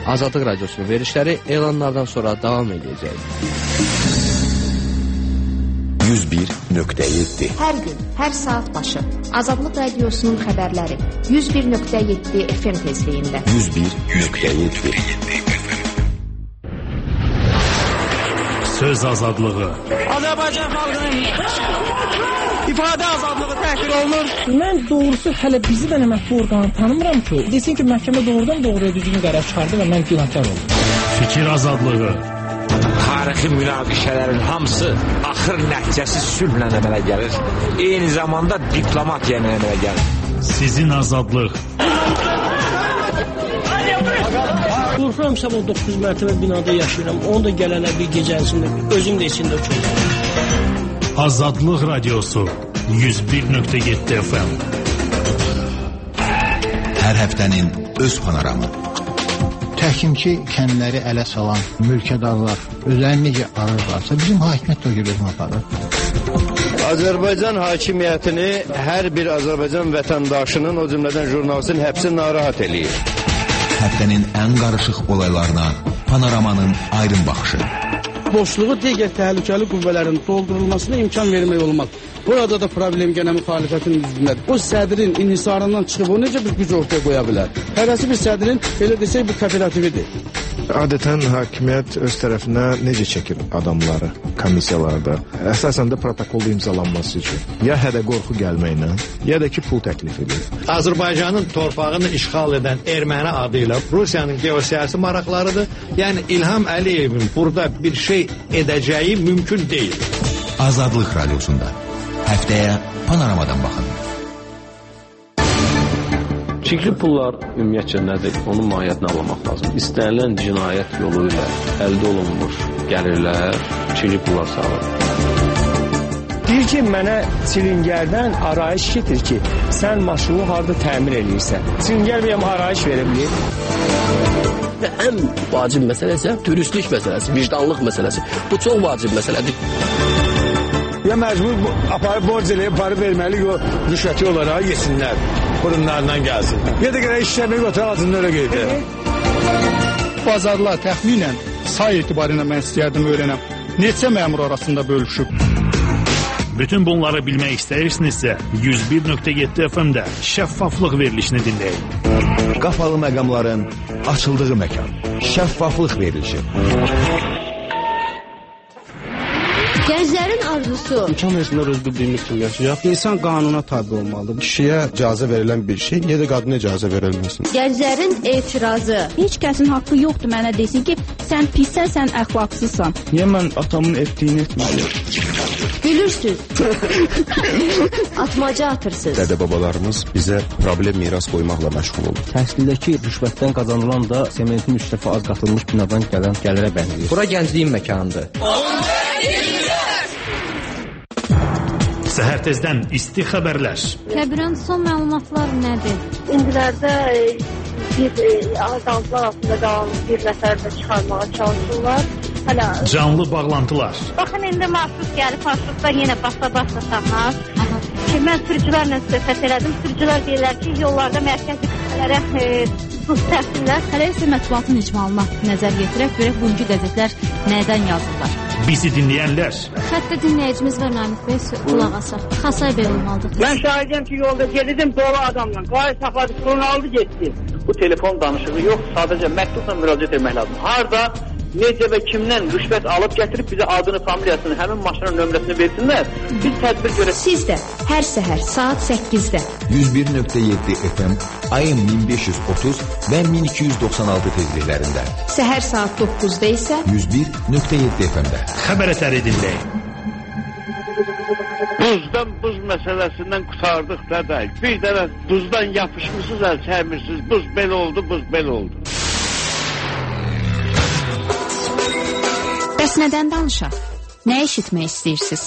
Azadlıq Radiosunun verilişləri elanlardan sonra davam edəcək. 101.7 Hər gün, hər saat başı Azadlıq Radiosunun xəbərləri 101.7 FM tezliyində. 101.7 Söz azadlığı. Azərbaycan xalqının ifadə azadlığı təhqir olunur. Mən doğrusu hələ bizi də mətbu orqanı tanımıram ki, desin ki, məhkəmə doğrudan doğruya düzgün qərar çıxardı və mən günahkar oldum. Fikir azadlığı. Tarixi münaqişələrin hamısı axır nəticəsi sülhlə əmələ gəlir. Eyni zamanda diplomatiya ilə əmələ gəlir. Sizin azadlıq. Qorxuram sabah 9 mərtəbə binada yaşayıram. Onu da gələnə bir gecəsində özüm də içində uçurum. Azadlıq Radiosu 101.7 FM. Hər həftənin öz panoramı. Təhkimki kəndləri ələ salan mülkədarlar özlərini necə ararlarsa bizim hakimiyyət də o gibi aparır. Azərbaycan hakimiyyətini hər bir Azərbaycan vətəndaşının, o cümlədən jurnalistin həbsi narahat eləyir. Həftənin ən qarışıq olaylarına panoramanın aydın baxışı. Boşluğu digər təhlükəli qüvvələrin doldurulmasına imkan vermək olmaz. Burada da problem gənə müxalifətin üzündədir. O sədrin inhisarından çıxıb o necə bir güc ortaya qoya bilər? Hərəsi bir sədrin, elə desək, bir kooperatividir. Adətən hakimiyyət öz tərəfinə necə çəkir adamları komissiyalarda? Əsasən də protokolda imzalanması üçün. Ya hədə qorxu gəlməklə, ya da ki pul təklif edir. Azərbaycanın torpağını işğal edən erməni adı ilə Rusiyanın geosiyasi maraqlarıdır. Yəni İlham Əliyevin burada bir şey edəcəyi mümkün deyil. Azadlıq Radiosunda həftəyə panoramadan baxın. Çirkli pullar ümumiyyətcə nədir? Onun mahiyyətini anlamaq lazım. İstənilən cinayət yolu ilə əldə olunmuş gəlirlər çirkli pullar sağlar. Deyir ki, mənə çilingərdən arayış getir ki, sən maşını harada təmir edirsən. Çilingər bəyəm arayış verə bilir. Ən vacib məsələ isə dürüstlük məsələsi, vicdanlıq məsələsi. Bu çox vacib məsələdir. Ya məcbur aparıb borc eləyib, parı verməliyik o rüşvəti olaraq yesinlər. Burunlarından gəlsin. Ya da gələk işləmək otur, ağzını öyle qeydi. Bazarlar təxminən say etibarıyla mən istəyərdim öyrənəm. Neçə məmur arasında bölüşüb? Bütün bunları bilmək istəyirsinizsə 101.7 FM-də şəffaflıq verilişini dinləyin. Qapalı məqamların açıldığı məkan. Şəffaflıq verilişi. Gənclərin arzusu. İmkan versinlər öz bildiyimiz kimi yaşayaq. İnsan qanuna tabi olmalıdır. Kişiyə icazə verilən bir şey, niyə də qadına icazə verilməsin? Gənclərin etirazı. Heç kəsin haqqı yoxdur mənə desin ki, sən pissən, sən əxlaqsızsan. Niyə mən atamın etdiyini etməliyim? Gülürsüz. Atmaca atırsınız. Dədə-babalarımız bizə problem miras qoymaqla məşğul olur. Təhsildəki rüşvətdən qazanılan da sementin 3 dəfə az qatılmış binadan gələn gəlirə bənzəyir. Bura gəncliyin məkanıdır. Səhər tezdən isti xəbərlər. Kəbirən son məlumatlar nədir? İndilərdə bir azaltılar altında qalan bir nəfər də çıxarmağa çalışırlar. Canlı bağlantılar. Baxın, indi marşrut gəlib, marşrutda yenə basa-basa saxlar. Mən sürücülərlə söhbət elədim. Sürücülər deyirlər ki, yollarda mərkəzi qüvvələrə buz təhsillər. Hələ isə mətbuatın icmalına nəzər yetirək, görək bugünkü qəzetlər nədən yazırlar. Bizi dinləyənlər. Xəttə dinləyicimiz var Namiq bəy, qulaq asaq. Xasay bəy olmalıdır. Mən şahidəm ki, yolda gedirdim dolu adamla. Qayı saxladı, sonra aldı getdi. Bu telefon danışığı yox, sadəcə məktubla müraciət etmək lazım. Harda, necə və kimdən rüşvət alıb gətirib bizə adını, familiyasını, həmin maşının nömrəsini versinlər. Biz tədbir görək. Siz də hər səhər saat 8-də 101.7 FM ayın 1530 və 1296 tezliklərində. Səhər saat 9-da isə 101.7 FM-də. Xəbər ətəri dinləyin. Buzdan buz məsələsindən qutardıq da. Bir dənə buzdan yapışmışsınız, əl çəkmirsiniz. Buz belə oldu, buz belə oldu. Bəs nədən danışaq? Nə eşitmək istəyirsiniz?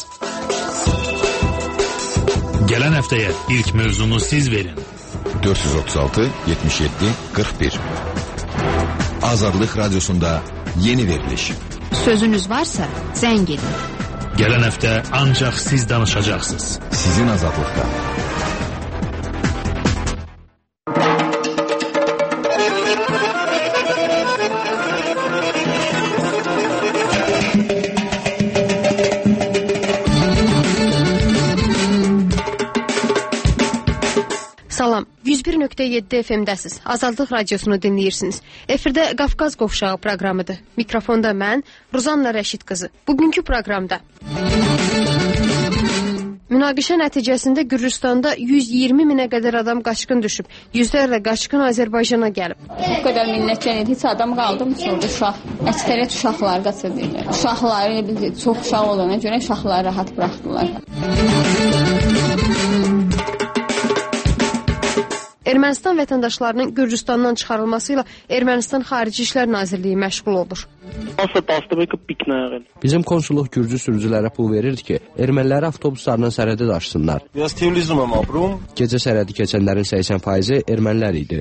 Gələn həftəyə ilk mövzunu siz verin. 436 77 41. Azadlıq Radiosunda yeni veriliş. Sözünüz varsa zəng edin. Gələn həftə ancaq siz danışacaqsınız. Sizin azadlıqda. 101.7 FM-dəsiz. Azadlıq radiosunu dinləyirsiniz. Efirdə Qafqaz Qovşağı proqramıdır. Mikrofonda mən, Ruzanna Rəşid qızı. Bugünkü proqramda münaqişə nəticəsində Gürcüstanda 120 minə qədər adam qaçqın düşüb. Yüzlərlə qaçqın Azərbaycana gəlib. Bu qədər millətçən idi, heç adam qaldı mı sonra uşaq? Əksəriyyət uşaqlar qaçırdılar. Uşaqları, çox uşaq olana görə uşaqları rahat buraxdılar. Ermənistan vətəndaşlarının Gürcüstandan çıxarılması ilə Ermənistan Xarici İşlər Nazirliyi məşğul olur. Bizim konsulluq Gürcü sürücülərə pul verirdi ki, erməniləri avtobuslarla sərhədə daşısınlar. Gecə sərhədi keçənlərin 80%-i ermənilər idi.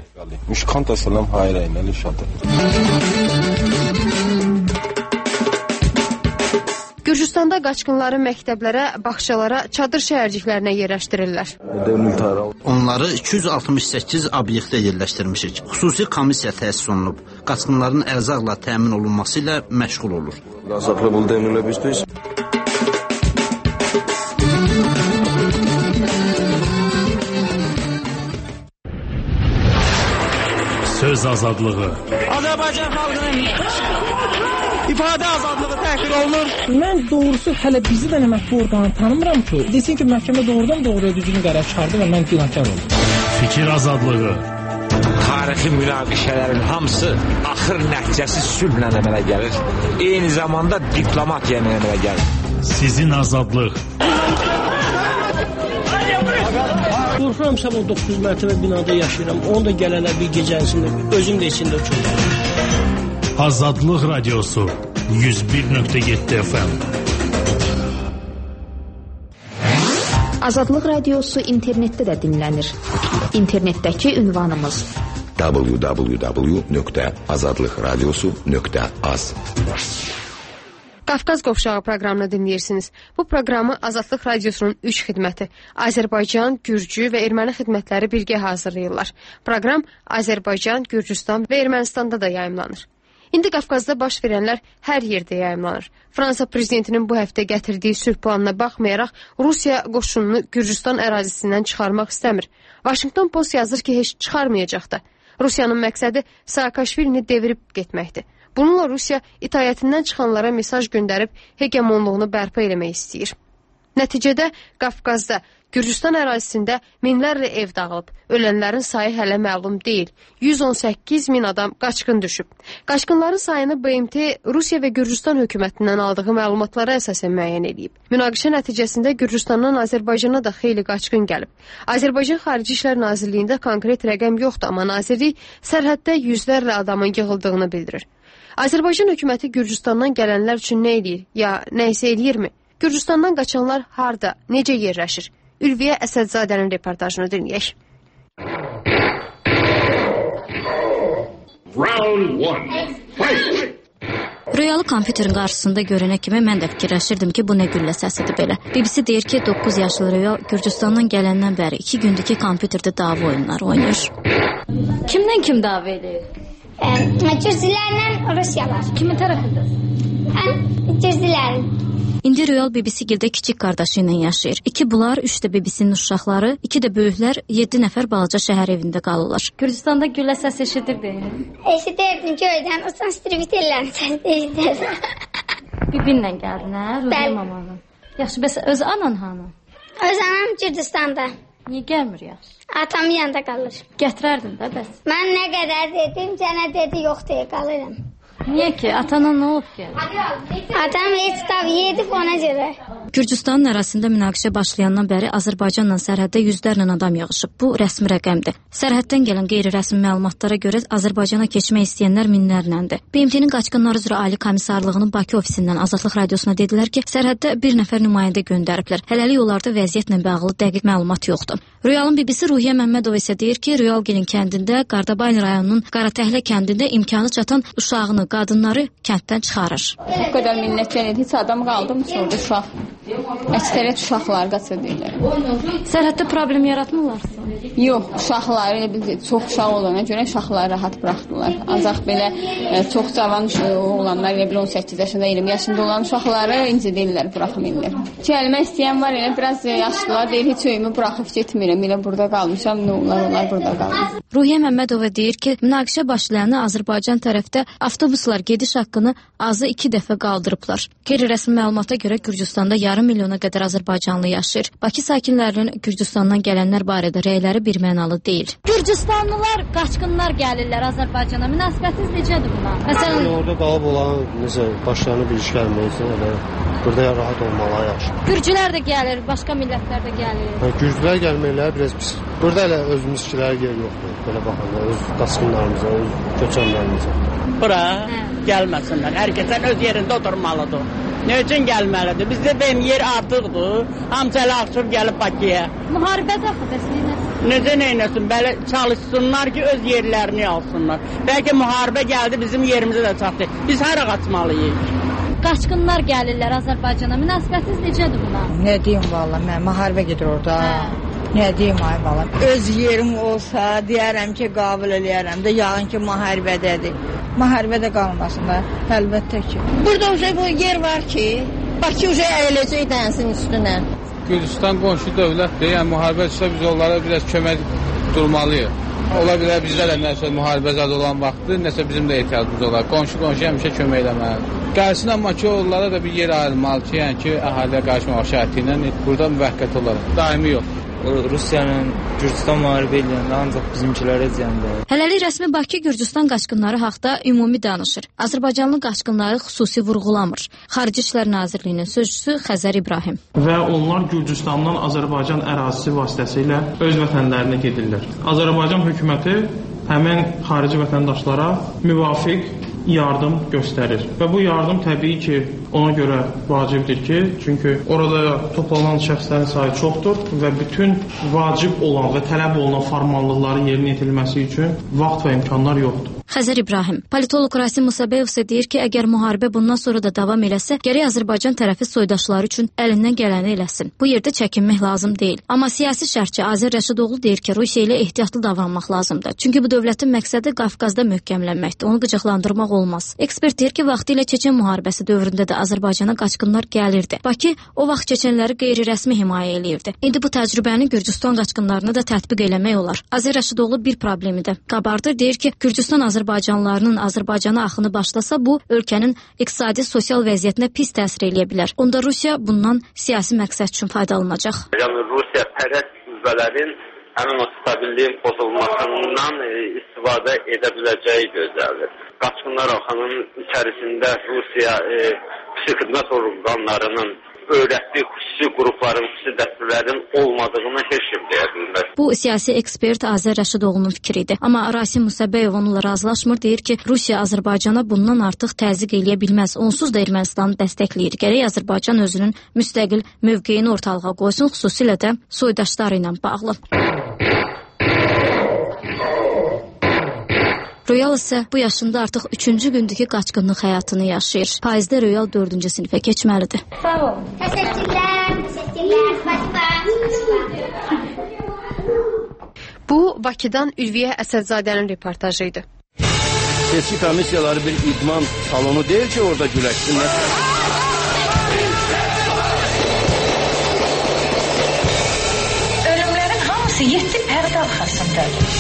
Gürcüstanda qaçqınları məktəblərə, bağçalara, çadır şəhərciklərinə yerləşdirirlər. Onları 268 obyektə yerləşdirmişik. Xüsusi komissiya təsis olunub. Qaçqınların ərzaqla təmin olunması ilə məşğul olur. Söz azadlığı. Azərbaycan xalqının ifadə azadlığı təhqir olunur. Mən doğrusu hələ bizi də mətbu orqanı tanımıram ki, desin ki, məhkəmə doğruya düzgün qərar çıxardı və mən günahkar oldum. Fikir azadlığı. Tarixi münaqişələrin hamısı axır nəticəsi sülhlə əmələ gəlir. Eyni zamanda diplomatiya ilə əmələ gəlir. Sizin azadlıq. Qorxuram sabah 9 mərtəbə binada yaşayıram. Onu da gələnə bir gecəsində, özüm də içində uçurum. Azadlıq radiosu 101.7 FM. Azadlıq radiosu internetdə də dinlənir. İnternetdəki ünvanımız www.azadlıqradiosu.az. Qafqaz Qovşağı proqramını dinləyirsiniz. Bu proqramı Azadlıq radiosunun 3 xidməti, Azərbaycan, Gürcü və Erməni xidmətləri birgə hazırlayırlar. Proqram Azərbaycan, Gürcüstan və Ermənistanda da yayımlanır. İndi Qafqazda baş verənlər hər yerdə yayımlanır. Fransa prezidentinin bu həftə gətirdiyi sülh planına baxmayaraq, Rusiya qoşununu Gürcüstan ərazisindən çıxarmaq istəmir. Washington Post yazır ki, heç çıxarmayacaq da. Rusiyanın məqsədi Saakashvilini devirib getməkdir. Bununla Rusiya itaətindən çıxanlara mesaj göndərib hegemonluğunu bərpa eləmək istəyir. Nəticədə Qafqazda, Gürcüstan ərazisində minlərlə ev dağılıb. Ölənlərin sayı hələ məlum deyil. 118 min adam qaçqın düşüb. Qaçqınların sayını BMT Rusiya və Gürcüstan hökumətindən aldığı məlumatlara əsasən müəyyən edib. Münaqişə nəticəsində Gürcüstandan Azərbaycana da xeyli qaçqın gəlib. Azərbaycan Xarici İşlər Nazirliyində konkret rəqəm yoxdur, amma nazirlik sərhəddə yüzlərlə adamın yığıldığını bildirir. Azərbaycan hökuməti Gürcüstandan gələnlər üçün nə edir, ya nə isə eləyirmi? Gürcüstandan qaçanlar harda, necə yerləşir? Ülviyə Əsədzadənin reportajını dinləyək. Röyalı kompüterin qarşısında görənə kimi mən də fikirləşirdim ki, bu nə güllə səsidir belə. BBC deyir ki, 9 yaşlı Röyal Gürcüstandan gələndən bəri 2 gündür ki, kompüterdə dava oyunları oynayır. Kimdən kim dava edir? Gürcülərlə Rusiyalar. Kimin tərəfində? Gürcülərin. İndi Röyal BBC-gildə kiçik qardaşı ilə yaşayır. 2 bunlar, 3 də BBC-nin uşaqları, 2 də böyüklər 7 nəfər balaca şəhər evində qalırlar. Gürcüstanda güllə səs eşidirdi. Eşidirdim, göydən, o distribüterlərin səsi eşidirdim. Bibinlə gəldin, hə? Ruziya mamanın. Yaxşı, bəs öz anan hanı? Öz anam Gürcüstanda. Niyə gəlmir yaxşı? Atam yanında qalır. Gətirərdin də bəs. Mən nə qədər dedim, cənə dedi, yox deyə qalırım. Niyə ki? Atana nə olub ki? Atam heç tabi yedib ona görə. Gürcüstanın ərazisində münaqişə başlayandan bəri Azərbaycanla sərhəddə yüzlərlə adam yığışıb. Bu rəsmi rəqəmdir. Sərhəddən gələn qeyri-rəsmi məlumatlara görə Azərbaycana keçmək istəyənlər minlərləndir. BMT-nin qaçqınlar üzrə Ali Komissarlığının Bakı ofisindən Azadlıq radiosuna dedilər ki, sərhəddə bir nəfər nümayəndə göndəriblər. Hələlik onlarda vəziyyətlə bağlı dəqiq məlumat yoxdur. Röyalın BBC Ruhiyyə Məmmədova isə deyir ki, Röyalgilin kəndində, Qardabayın rayonunun Qaratəhlə kəndində imkanı çatan uşağını, qadınları kənddən çıxarır. Bu qədər millətçən idi, heç adam qaldı mı sonra uşaq? Əksəriyyət uşaqlar qaçırdılar. Sərhəddə problem yaratmırlarsa? Yox, uşaqları elə bil çox uşaq olduğuna görə uşaqları rahat buraxdılar. Ancaq belə çox cavan olanlar, elə bil 18 yaşında, 20 yaşında olan uşaqları incidirlər, buraxmırlar. Gəlmək istəyən var, elə biraz yaşlılar deyir, heç öyümü buraxıb getmirəm, elə burada qalmışam, nə onlar burada qalır. Ruhiyyə Məmmədova deyir ki, münaqişə başlayanı Azərbaycan tərəfdə avtobuslar gediş haqqını azı 2 dəfə qaldırıblar. Qeyri-rəsmi məlumata görə Gürcüstanda yarım milyona qədər Azərbaycanlı yaşayır. Bakı sakinlərinin Gürcüstandan gələnlər barədə rəyləri birmənalı deyil. Gürcüstanlılar, qaçqınlar gəlirlər Azərbaycana. Münasibətiniz necədir buna? Məsələn, orada qalıb olan necə başlarına bir iş gəlməyəcək, elə burada rahat olmalı yaxşı. Gürcülər də gəlir, başqa millətlər də gəlir. Gürcülər gəlməkləri biraz pis. Burada elə özümüzkilərə yer yoxdur. Belə baxanda öz qaçqınlarımıza, öz köçənlərimizə. Bura gəlməsinlər. Hər kəsən öz yerində oturmalıdır. Nə üçün gəlməlidir? Bizdə benim yer artıqdır. Hamısı elə axşam gəlib Bakıya. Müharibədə axıdəsiniz. Necə neynəsin? Belə çalışsınlar ki, öz yerlərini alsınlar. Bəlkə müharibə gəldi, bizim yerimizə də çatdı. Biz hara qaçmalıyıq? Qaçqınlar gəlirlər Azərbaycana. Münasibətiniz necədir buna? Nə deyim valla, mən müharibə gedir orada. Nə deyim ay balam. Öz yerim olsa, deyərəm ki, qəbul eləyərəm də, yağın ki, müharibədədir. Müharibədə qalmasınlar, əlbəttə ki. Burada bu yer var ki, Bakı əyiləcək dənsin üstünə. Gürcüstan qonşu dövlətdir, yəni müharibə çıxsa biz onlara biraz kömək durmalıyıq. Ola bilər bizdə də nəsə müharibə zad olan vaxtdır, nəsə bizim də ehtiyacımız olar. Qonşu həmişə kömək eləməlidir. Gəlsin, amma ki, onlara da bir yer ayrılmalı ki, yəni ki, əhaliyə qarışmaq şərti ilə burada müvəqqəti olaraq, daimi yox. Rusiyanın Gürcüstan müharibə edəndə ancaq bizimkilərə ziyandırır. Hələlik rəsmi Bakı Gürcüstan qaçqınları haqda ümumi danışır. Azərbaycanlı qaçqınları xüsusi vurğulamır. Xarici İşlər Nazirliyinin sözçüsü Xəzər İbrahim. Və onlar Gürcüstandan Azərbaycan ərazisi vasitəsilə öz vətənlərinə gedirlər. Azərbaycan hökuməti həmin xarici vətəndaşlara müvafiq yardım göstərir. Və bu yardım təbii ki, ona görə vacibdir ki, çünki orada toplanan şəxslərin sayı çoxdur və bütün vacib olan və tələb olunan formallıqların yerinə yetirilməsi üçün vaxt və imkanlar yoxdur. Xəzər İbrahim. Politolog Rasim Musabeyev isə deyir ki, əgər müharibə bundan sonra da davam eləsə, gərək Azərbaycan tərəfi soydaşları üçün əlindən gələni eləsin. Bu yerdə çəkinmək lazım deyil. Amma siyasi şərhçi Azər Rəşidoğlu deyir ki, Rusiya ilə ehtiyatlı davranmaq lazımdır. Çünki bu dövlətin məqsədi Qafqazda möhkəmlənməkdir. Onu qıcıqlandırmaq olmaz. Ekspert deyir ki, vaxtilə Çeçen müharibəsi dövründə də Azərbaycana qaçqınlar gəlirdi. Bakı o vaxt çeçenləri qeyri-rəsmi himayə eləyirdi. İndi bu təcrübəni Gürcüstan qaçqınlarına da tətbiq eləmək olar. Azər Rəşidoğlu bir problemi də qabardır. Deyir ki, Gürcüstan Azərbaycanlılarının Azərbaycana axını başlasa, bu ölkənin iqtisadi, sosial vəziyyətinə pis təsir eləyə bilər. Onda Rusiya bundan siyasi məqsəd üçün faydalanacaq. Yəni Rusiya pərəst qüvvələrin həmin o stabilliyin pozulmasından istifadə edə biləcəyi gözlənilir. Qaçqınlar axının içərisində Rusiya xidmət orqanlarının öyrətdiyi xüsusi qrupların, xüsusi dəstələrin olmadığını heç kim deyə bilməz. Bu siyasi ekspert Azər Rəşidoğlu'nun fikridir. Amma Rasim Musabeyev onunla razılaşmır, deyir ki, Rusiya Azərbaycana bundan artıq təzyiq eləyə bilməz. Onsuz da Ermənistanı dəstəkləyir. Gərək Azərbaycan özünün müstəqil mövqeyini ortalığa qoysun, xüsusilə də soydaşları ilə bağlı. Royal isə bu yaşında artıq 3-cü gündəki qaçqınlıq həyatını yaşayır. Payızda Royal 4-cü sinifə keçməlidir. Sağ ol. Təşəkkürlər. Bu, Bakıdan Ülviyə Əsədzadənin reportajı idi. Seçki komissiyaları bir idman salonu deyil ki, orada güləşsinlər. Ölümlərin hamısı 7 pərdə arxasındadır.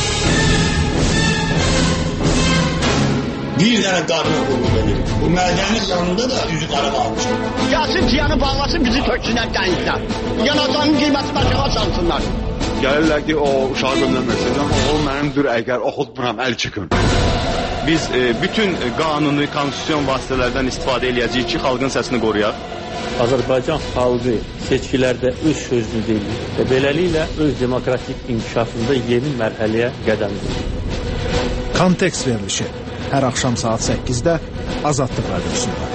Bir dənə qarnı qulluq edir. Bu mədənin yanında da üzü qara qalmış. Gəlsin ciyanı bağlasın, bizi töksünlər dənizlər. Yanacağının qiyməti başa çalsınlar. Gəlirlər ki, o uşağı göndərməsin. O mənimdir, əgər oxutmuram, əl çıxın. Biz bütün qanuni, konstitusyon vasitələrdən istifadə eləyəcəyik ki, xalqın səsini qoruyaq. Azərbaycan xalqı seçkilərdə öz sözünü deyir və beləliklə öz demokratik inkişafında yeni mərhələyə qədəm qoyur. Kontekst verilişi. Hər axşam saat 8-də Azadlıq Radiosunda.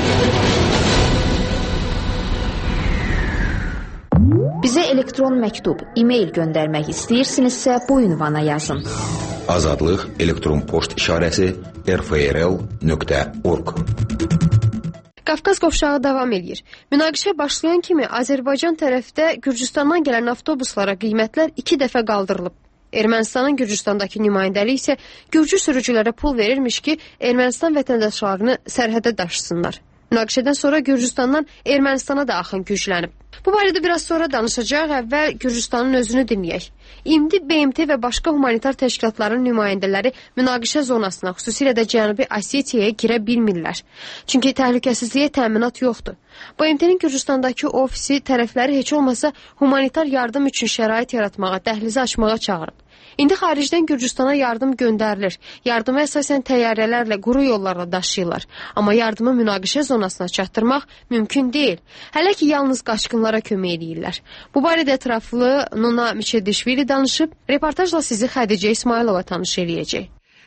Bizə elektron məktub, e-mail göndərmək istəyirsinizsə bu ünvana yazın. Azadlıq elektron poçt işarəsi rfrl.org. Qafqaz qovşağı davam edir. Münaqişə başlayan kimi Azərbaycan tərəfdə Gürcüstandan gələn avtobuslara qiymətlər 2 dəfə qaldırılıb. Ermənistanın Gürcüstandakı nümayəndəliyi isə Gürcü sürücülərə pul verirmiş ki, Ermənistan vətəndaşlarını sərhədə daşısınlar. Münaqişədən sonra Gürcüstandan Ermənistana da axın güclənib. Bu barədə biraz sonra danışacaq, əvvəl Gürcüstanın özünü dinləyək. İndi BMT və başqa humanitar təşkilatların nümayəndələri münaqişə zonasına, xüsusilə də Cənubi Osetiyaya girə bilmirlər. Çünki təhlükəsizliyə təminat yoxdur. BMT-nin Gürcüstandakı ofisi tərəfləri heç olmasa humanitar yardım üçün şərait yaratmağa, dəhlizi açmağa çağırıb. İndi xaricdən Gürcüstana yardım göndərilir. Yardımı əsasən təyyarələrlə, quru yollarla daşıyırlar. Amma yardımı münaqişə zonasına çatdırmaq mümkün deyil. Hələ ki, yalnız qaçqınlara kömək edirlər. Bu barədə ətraflı Nuna Miçedişvili danışıb, reportajla sizi Xədicə İsmailova tanış eləyəcək.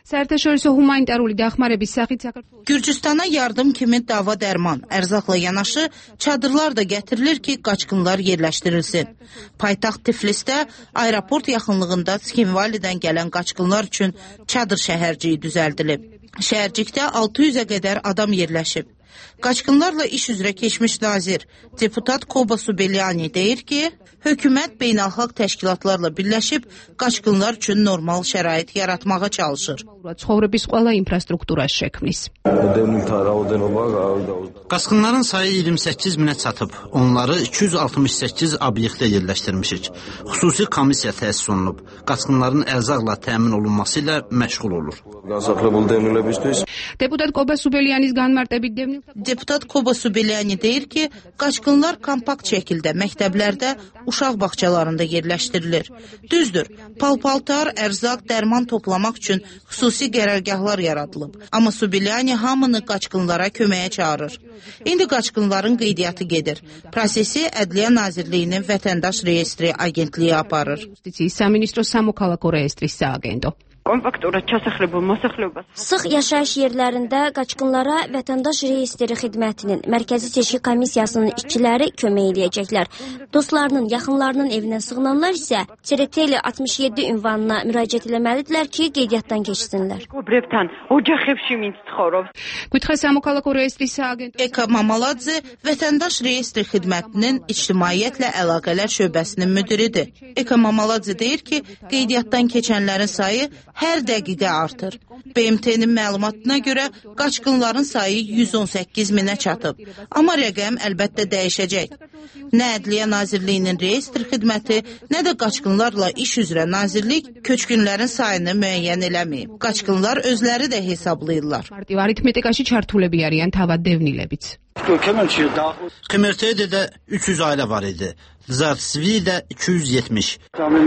Gürcüstana yardım kimi dava dərman, ərzaqla yanaşı çadırlar da gətirilir ki, qaçqınlar yerləşdirilsin. Paytaxt Tiflisdə aeroport yaxınlığında Tskhinvalidən gələn qaçqınlar üçün çadır şəhərciyi düzəldilib. Şəhərcikdə 600-ə qədər adam yerləşib. Qaçqınlarla iş üzrə keçmiş nazir, deputat Koba Subelyani deyir ki, hökumət beynəlxalq təşkilatlarla birləşib qaçqınlar üçün normal şərait yaratmağa çalışır. Qaçqınların sayı 28 minə çatıb. Onları 268 obyektə yerləşdirmişik. Xüsusi komissiya təsis olunub. Qaçqınların ərzaqla təmin olunması ilə məşğul olur. Deputat Koba Subelyani deyir ki, qaçqınlar kompakt şəkildə məktəblərdə, uşaq bağçalarında yerləşdirilir. Düzdür, palpaltar, ərzaq, dərman toplamaq üçün xüsusi qərargahlar yaradılıb. Amma Subelyani hamını qaçqınlara köməyə çağırır. İndi qaçqınların qeydiyyatı gedir. Prosesi Ədliyyə Nazirliyinin Vətəndaş Reyestri Agentliyi aparır. Sıx yaşayış yerlərində qaçqınlara Vətəndaş Reyestri Xidmətinin Mərkəzi Seçki Komissiyasının işçiləri kömək eləyəcəklər. Dostlarının, yaxınlarının evinə sığınanlar isə Çereteli 67 ünvanına müraciət eləməlidirlər ki, qeydiyyatdan keçsinlər. Eka Mamaladze Vətəndaş Reyestri Xidmətinin İctimaiyyətlə Əlaqələr şöbəsinin müdiridir. Eka Mamaladze deyir ki, qeydiyyatdan keçənlərin sayı hər dəqiqə artır. BMT-nin məlumatına görə qaçqınların sayı 118 minə çatıb. Amma rəqəm əlbəttə dəyişəcək. Nə Ədliyyə Nazirliyinin Reyestr Xidməti, nə də qaçqınlarla iş üzrə nazirlik köçkünlərin sayını müəyyən eləməyib. Qaçqınlar özləri də hesablayırlar. KMRT-də 300 ailə var idi. Zarsvidə 270.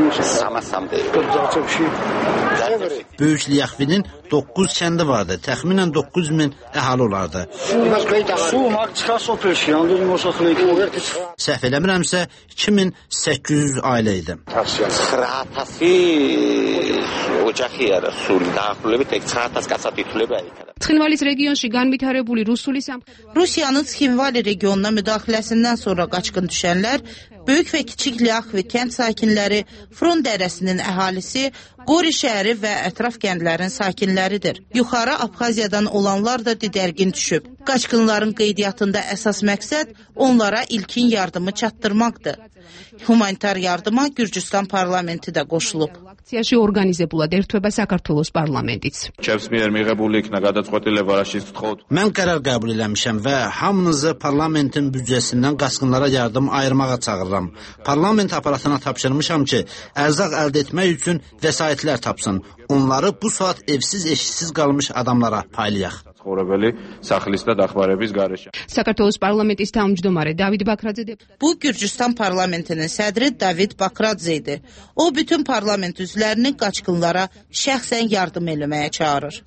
Böyük Liyaxvinin 9 kəndi vardı. Təxminən 9 min əhali olardı. Səhv eləmirəmsə 2800 ailə idi. Rusiyanın Tskhinvali regionuna müdaxiləsindən sonra qaçqın düşənlər böyük və kiçik Liyaxvi kənd sakinləri, Fron dərəsinin əhalisi, Qori şəhəri və ətraf kəndlərin sakinləridir. Yuxarı Abxaziyadan olanlar da didərgin düşüb. Qaçqınların qeydiyyatında əsas məqsəd onlara ilkin yardımı çatdırmaqdır. Humanitar yardıma Gürcüstan parlamenti də qoşulub. Mən qərar qəbul eləmişəm və hamınızı parlamentin büdcəsindən qaçqınlara yardım ayırmağa çağırıram. Parlament aparatına tapşırmışam ki, ərzaq əldə etmək üçün vəsaitlər tapsın. Onları bu saat evsiz, eşsiz qalmış adamlara paylayaq. Bu Gürcüstan parlamentinin sədri David Bakradze idi. O bütün parlament üzvlərini qaçqınlara şəxsən yardım eləməyə çağırır.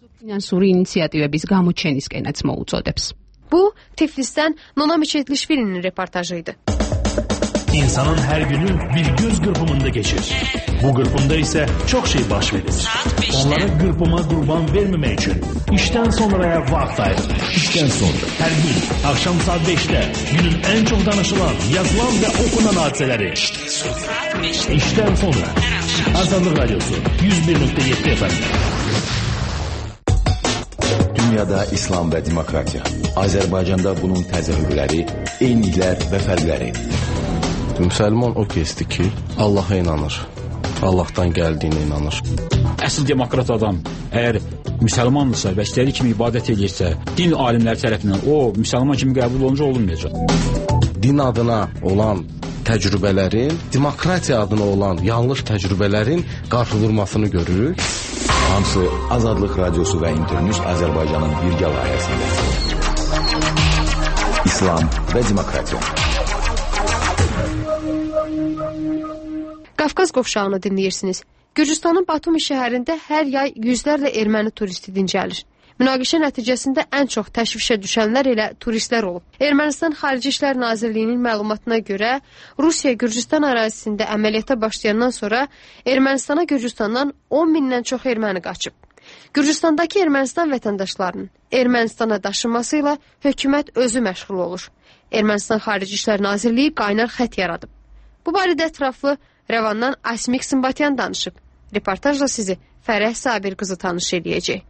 Bu Tiflisdən Nona Miçedişvilinin reportajıydı. İnsanın her günü bir göz kırpımında geçir. Bu kırpımda ise çok şey baş verir. Onlara kırpıma kurban vermemek için işten sonraya vakit ayırın. İşten sonra her gün akşam saat 5'te günün en çok danışılan, yazılan ve okunan hadiseleri. İşten sonra Azadlık Radyosu 101.7 FM. Dünyada İslam və demokratiya. Azərbaycanda bunun təzahürləri, eyniliklər və fərqləri. Müsəlman o kəsdir ki, Allaha inanır. Allahdan gəldiyinə inanır. Əsl demokrat adam əgər müsəlmandırsa və istədiyi kimi ibadət edirsə, din alimləri tərəfindən o müsəlman kimi qəbul olunca olunmayacaq. Din adına olan təcrübələrin, demokratiya adına olan yanlış təcrübələrin qarşıdurmasını görürük. Hamısı Azadlıq Radiosu və İnternews Azərbaycanın birgə layihəsində. İslam və demokratiya. Qafqaz qovşağını dinləyirsiniz. Gürcüstanın Batumi şəhərində hər yay yüzlərlə erməni turisti dincəlir. Münaqişə nəticəsində ən çox təşvişə düşənlər elə turistlər olub. Ermənistan Xarici İşlər Nazirliyinin məlumatına görə, Rusiya Gürcüstan ərazisində əməliyyata başlayandan sonra Ermənistana Gürcüstandan 10 mindən çox erməni qaçıb. Gürcüstandakı Ermənistan vətəndaşlarının Ermənistana daşınması ilə hökumət özü məşğul olur. Ermənistan Xarici İşlər Nazirliyi qaynar xətt yaradıb. Bu barədə ətraflı Rəvandan Asmik Sımbatyan danışıb. Reportajla sizi Fərəh Sabir qızı tanış edəcək.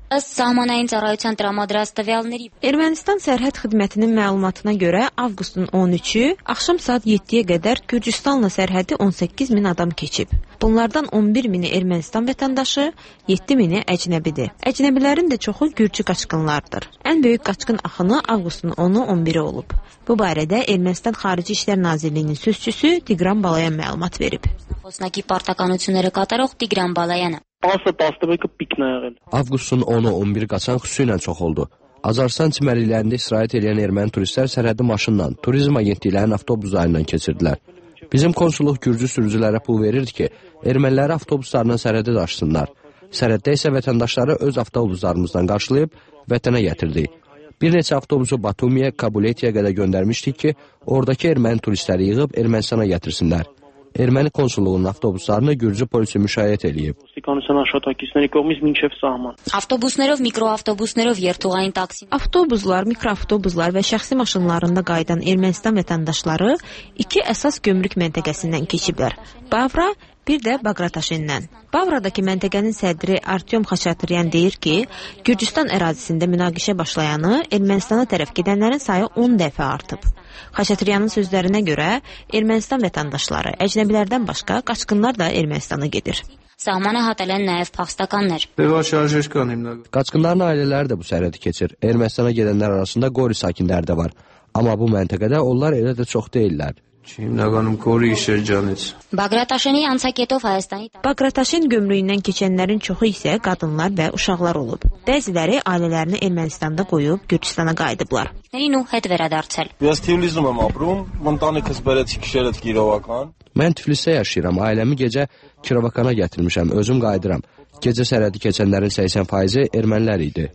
Ermənistan Sərhəd Xidmətinin məlumatına görə avqustun 13-ü axşam saat 7-yə qədər Gürcüstanla sərhədi 18 min adam keçib. Bunlardan 11 mini Ermənistan vətəndaşı, 7 mini əcnəbidir. Əcnəbilərin də çoxu gürcü qaçqınlardır. Ən böyük qaçqın axını avqustun 10-u 11-i olub. Bu barədə Ermənistan Xarici İşlər Nazirliyinin sözçüsü Tiqran Balayan məlumat verib. Avqustun 10-u 11 qaçan xüsusilə çox oldu. Azarstan çimərliklərində istirahət edən erməni turistlər sərhəddi maşınla, turizm agentliklərinin avtobuslarından keçirdilər. Bizim konsulluq gürcü sürücülərə pul verirdi ki, erməniləri avtobuslarından sərhədə daşısınlar. Sərhəddə isə vətəndaşları öz avtobuslarımızdan qarşılayıb vətənə gətirdik. Bir neçə avtobusu Batumiyə, Kabuletiyə qədər göndərmişdik ki, oradakı erməni turistləri yığıb Ermənistana gətirsinlər. Erməni konsulluğunun avtobuslarını gürcü polisi müşayiət eləyib. Avtobuslar, mikroavtobuslar və şəxsi maşınlarında qayıdan Ermənistan vətəndaşları iki əsas gömrük məntəqəsindən keçiblər. Bavra, bir də Baqrataşindən. Bavradakı məntəqənin sədri Artyom Xaçatryan deyir ki, Gürcüstan ərazisində münaqişə başlayanı Ermənistana tərəf gedənlərin sayı 10 dəfə artıb. Xaçatryanın sözlərinə görə Ermənistan vətəndaşları, əcnəbilərdən başqa qaçqınlar da Ermənistana gedir. Qaçqınların ailələri də bu sərhədi keçir. Ermənistana gedənlər arasında Qori sakinləri də var. Amma bu məntəqədə onlar elə də çox deyirlər. Baqrataşin gömrüyündən keçənlərin çoxu isə qadınlar və uşaqlar olub. Bəziləri ailələrini Ermənistanda qoyub Gürcüstana qayıdıblar. Mən Tiflisdə yaşayıram. Ailəmi gecə Kirovakana gətirmişəm. Özüm qayıdıram. Gecə sərhədi keçənlərin 80%-i ermənilər idi.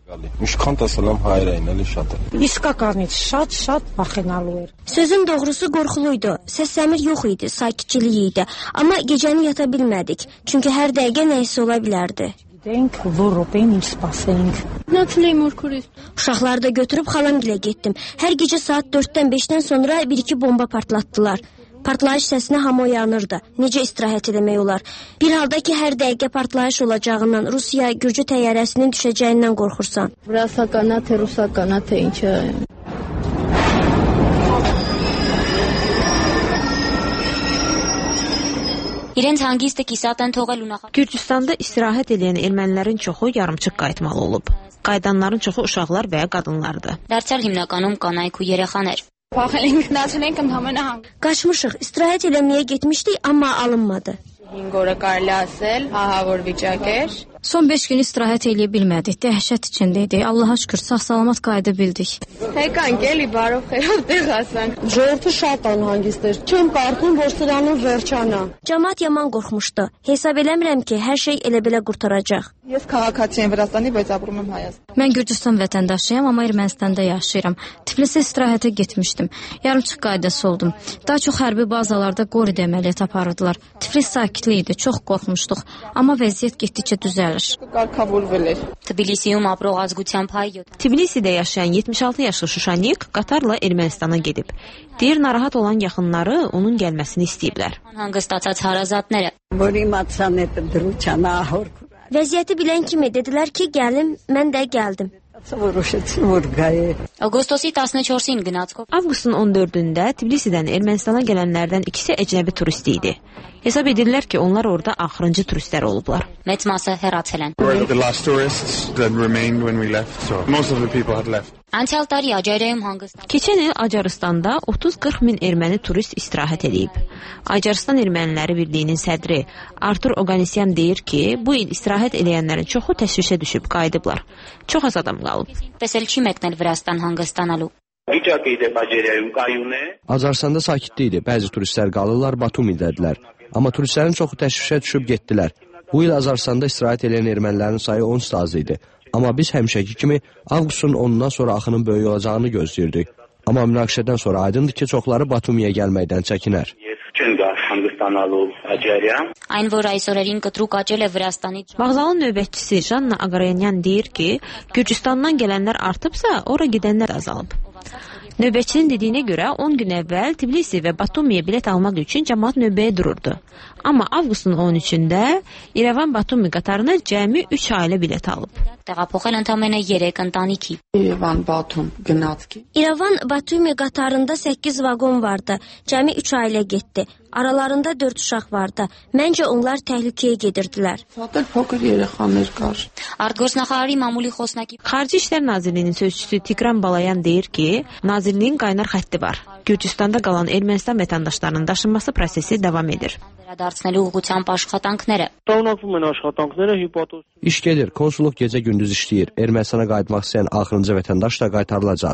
Sözün doğrusu qorxuluydu. Səs-səmir yox idi, sakitçilik idi. Amma gecəni yata bilmədik. Çünki hər dəqiqə nə isə ola bilərdi. Uşaqları da götürüb xalamgilə getdim. Hər gecə saat 4-dən 5-dən sonra 1-2 bomba partlatdılar. Partlayış səsinə hamı oyanırdı. Necə istirahət eləmək olar? Bir halda ki, hər dəqiqə partlayış olacağından, Rusiya Gürcü təyyarəsinin düşəcəyindən qorxursan. Gürcüstanda istirahət edən ermənilərin çoxu yarımçıq qayıtmalı olub. Qayıdanların çoxu uşaqlar və qadınlardır. Qaçmışıq, istirahət eləməyə getmişdik, amma alınmadı. Son 5 gün istirahət eləyə bilmədik. Dəhşət içində idi. Allaha şükür sağ-salamat qayıda bildik. Cəmaət yaman qorxmuşdu. Hesab eləmirəm ki, hər şey elə-belə qurtaracaq. Mən Gürcüstan vətəndaşıyam, amma Ermənistanda yaşayıram. Tiflisə istirahətə getmişdim. Yarımçıq qaydası oldum. Daha çox hərbi bazalarda Qoridə əməliyyat aparırdılar. Tiflis sakitlik idi, çox qorxmuşduq. Amma vəziyyət getdikcə düzəlir. Tbilisidə yaşayan 76 yaşlı Şuşanik qatarla Ermənistana gedib. Deyir, narahat olan yaxınları onun gəlməsini istəyiblər. Vəziyyəti bilən kimi dedilər ki, gəlim, mən də gəldim. Ağustosի 14-ին գնացքով Avqustun 14-də Tbilisidən Ermənistana gələnlərdən ikisi əcnəbi turist idi. Hesab edirlər ki, onlar orada axırıncı turistlər olublar. Մեծ մասը հեռացել են։ Անցյալ տարի Աջարիայում հանգստան։ Keçən il Acaristanda 30-40 min erməni turist istirahət edib. Acaristan Erməniləri Birliyinin sədri Artur Oqanisyan deyir ki, bu il istirahət edənlərin çoxu təşvişə düşüb qayıdıblar. Çox az adam qalıb. Տեսել չի մեկնել Վրաստան հանգստանալու։ Acaristanda sakitlik idi. Bəzi turistlər qalırlar, Batumidədilər. Amma turistlərin çoxu təşvişə düşüb getdilər. Bu il Acaristanda istirahət edən ermənilərin sayı 10 az idi. Amma biz həmişəki kimi avqustun 10-dan sonra axının böyük olacağını gözləyirdik. Amma münaqişədən sonra aydındır ki, çoxları Batumiyə gəlməkdən çəkinər. Այն որ այսօրերին կտրուկ աճել է Վրաստանի։ Vağzalın növbətçisi Janna Aqaranyan deyir ki, Gürcüstandan gələnlər artıbsa, ora gedənlər azalıb. Növbətçinin dediyinə görə 10 gün əvvəl Tbilisi və Batumiyə bilet almaq üçün cəmaət növbəyə dururdu. Amma avqustun 13-də İrəvan-Batumi qatarına cəmi 3 ailə bilet alıb. Տեղափոխել ընդամենը 3 ընտանիքի։ İrəvan-Batumi qatarında 8 vaqon vardı. Cəmi 3 ailə getdi. Aralarında 4 uşaq vardı. Məncə onlar təhlükəyə gedirdilər. Արտգործնախարարի մամուլի խոսնակի Xarici İşlər Nazirliyinin sözçüsü Tigran Balayan deyir ki, Nazirliyin qaynar xətti var. Gürcüstanda qalan Ermənistan vətəndaşlarının daşınması prosesi davam edir. Վերադարձնելու ուղղությամբ աշխատանքները։ İş gedir, konsulluq gecə-gündüz işləyir. Ermənistana qayıtmaq istəyən axırıncı vətəndaş da qaytarılacaq.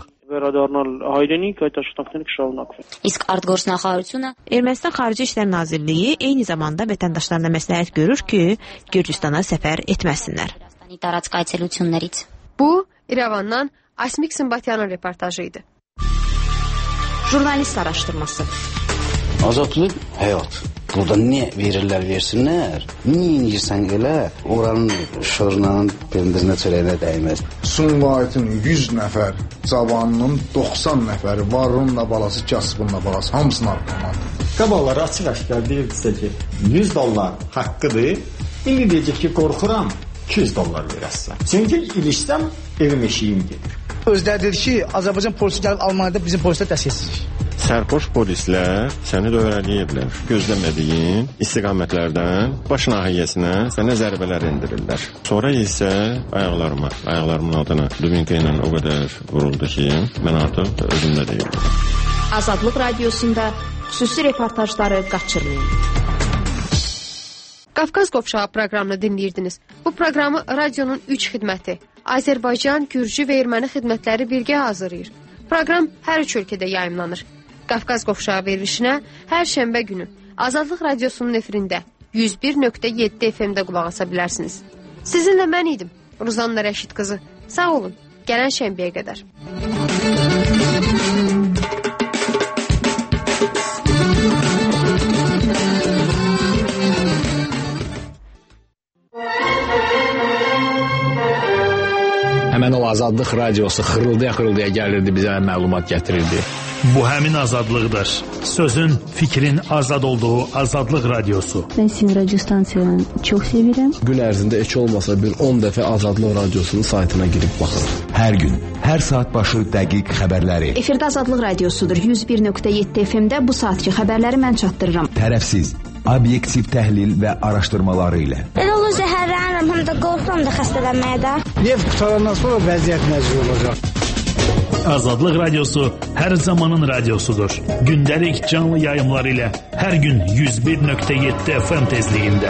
Իսկ արտգործնախարարությունը Ermənistan Xarici İşlər Nazirliyi eyni zamanda vətəndaşlarına məsləhət görür ki, Gürcüstana səfər etməsinlər. Տարածք այցելություններից։ Bu, İrəvandan Asmik Sımbatyanın reportajı idi. Jurnalist araşdırması. Azadlıq həyat. Burada nə verirlər, versinlər. Niyə inirsən elə? Oranın şırnanın pendirinə çörəyinə dəyməz. Sumqayıtın 100 nəfər cavanının 90 nəfəri varınla balası, kasbınla balası hamısını arqamandı. Qabaqlar açıq-aşkar deyirdisə ki, 100 dollar haqqıdır. İndi deyəcək ki, qorxuram, 200 dollar verəsən. Çünki ilişsəm evim eşiyim gedir. Özləri dedi ki, Azərbaycan polisi gəlib Almaniyada bizim polislər dəstəksizlik. Sərxoş polislər səni dövrələyiblər. Gözləmədiyin istiqamətlərdən baş nahiyəsinə sənə zərbələr endirirlər. Sonra isə ayaqlarımın adına dubinka ilə o qədər vuruldu ki, mən artıq özümdə deyildim. Azadlıq Radiosunda xüsusi reportajları qaçırmayın. Qafqaz Qovşağı proqramını dinləyirdiniz. Bu proqramı radionun 3 xidməti, Azərbaycan, Gürcü və Erməni xidmətləri birgə hazırlayır. Proqram hər 3 ölkədə yayımlanır. Qafqaz Qovşağı verilişinə hər şənbə günü Azadlıq Radiosunun efirində 101.7 FM-də qulaq asa bilərsiniz. Sizinlə mən idim, Ruzanna Rəşid qızı. Sağ olun, gələn şənbəyə qədər. Həmən o Azadlıq Radiosu xırıldaya gəlirdi, bizə məlumat gətirirdi. Bu həmin azadlıqdır. Sözün, fikrin azad olduğu Azadlıq Radiosu. Ben sizin radyo stansiyanı çox sevirəm. Gün ərzində heç olmasa bir 10 dəfə Azadlıq Radiosunun saytına girib baxırım. Hər gün, hər saat başı dəqiq xəbərləri. Efirdə Azadlıq Radiosudur. 101.7 FM-də bu saatki xəbərləri mən çatdırıram. Tərəfsiz, obyektiv təhlil və araşdırmaları ilə. Elə olur zəhərlənirəm, həm də qorxuram da xəstələnməyə də. Neft qutarandan sonra vəziyyət nəzir olacaq. Azadlıq Radiosu hər zamanın radiosudur. Gündəlik canlı yayımları ilə hər gün 101.7 FM tezliyində.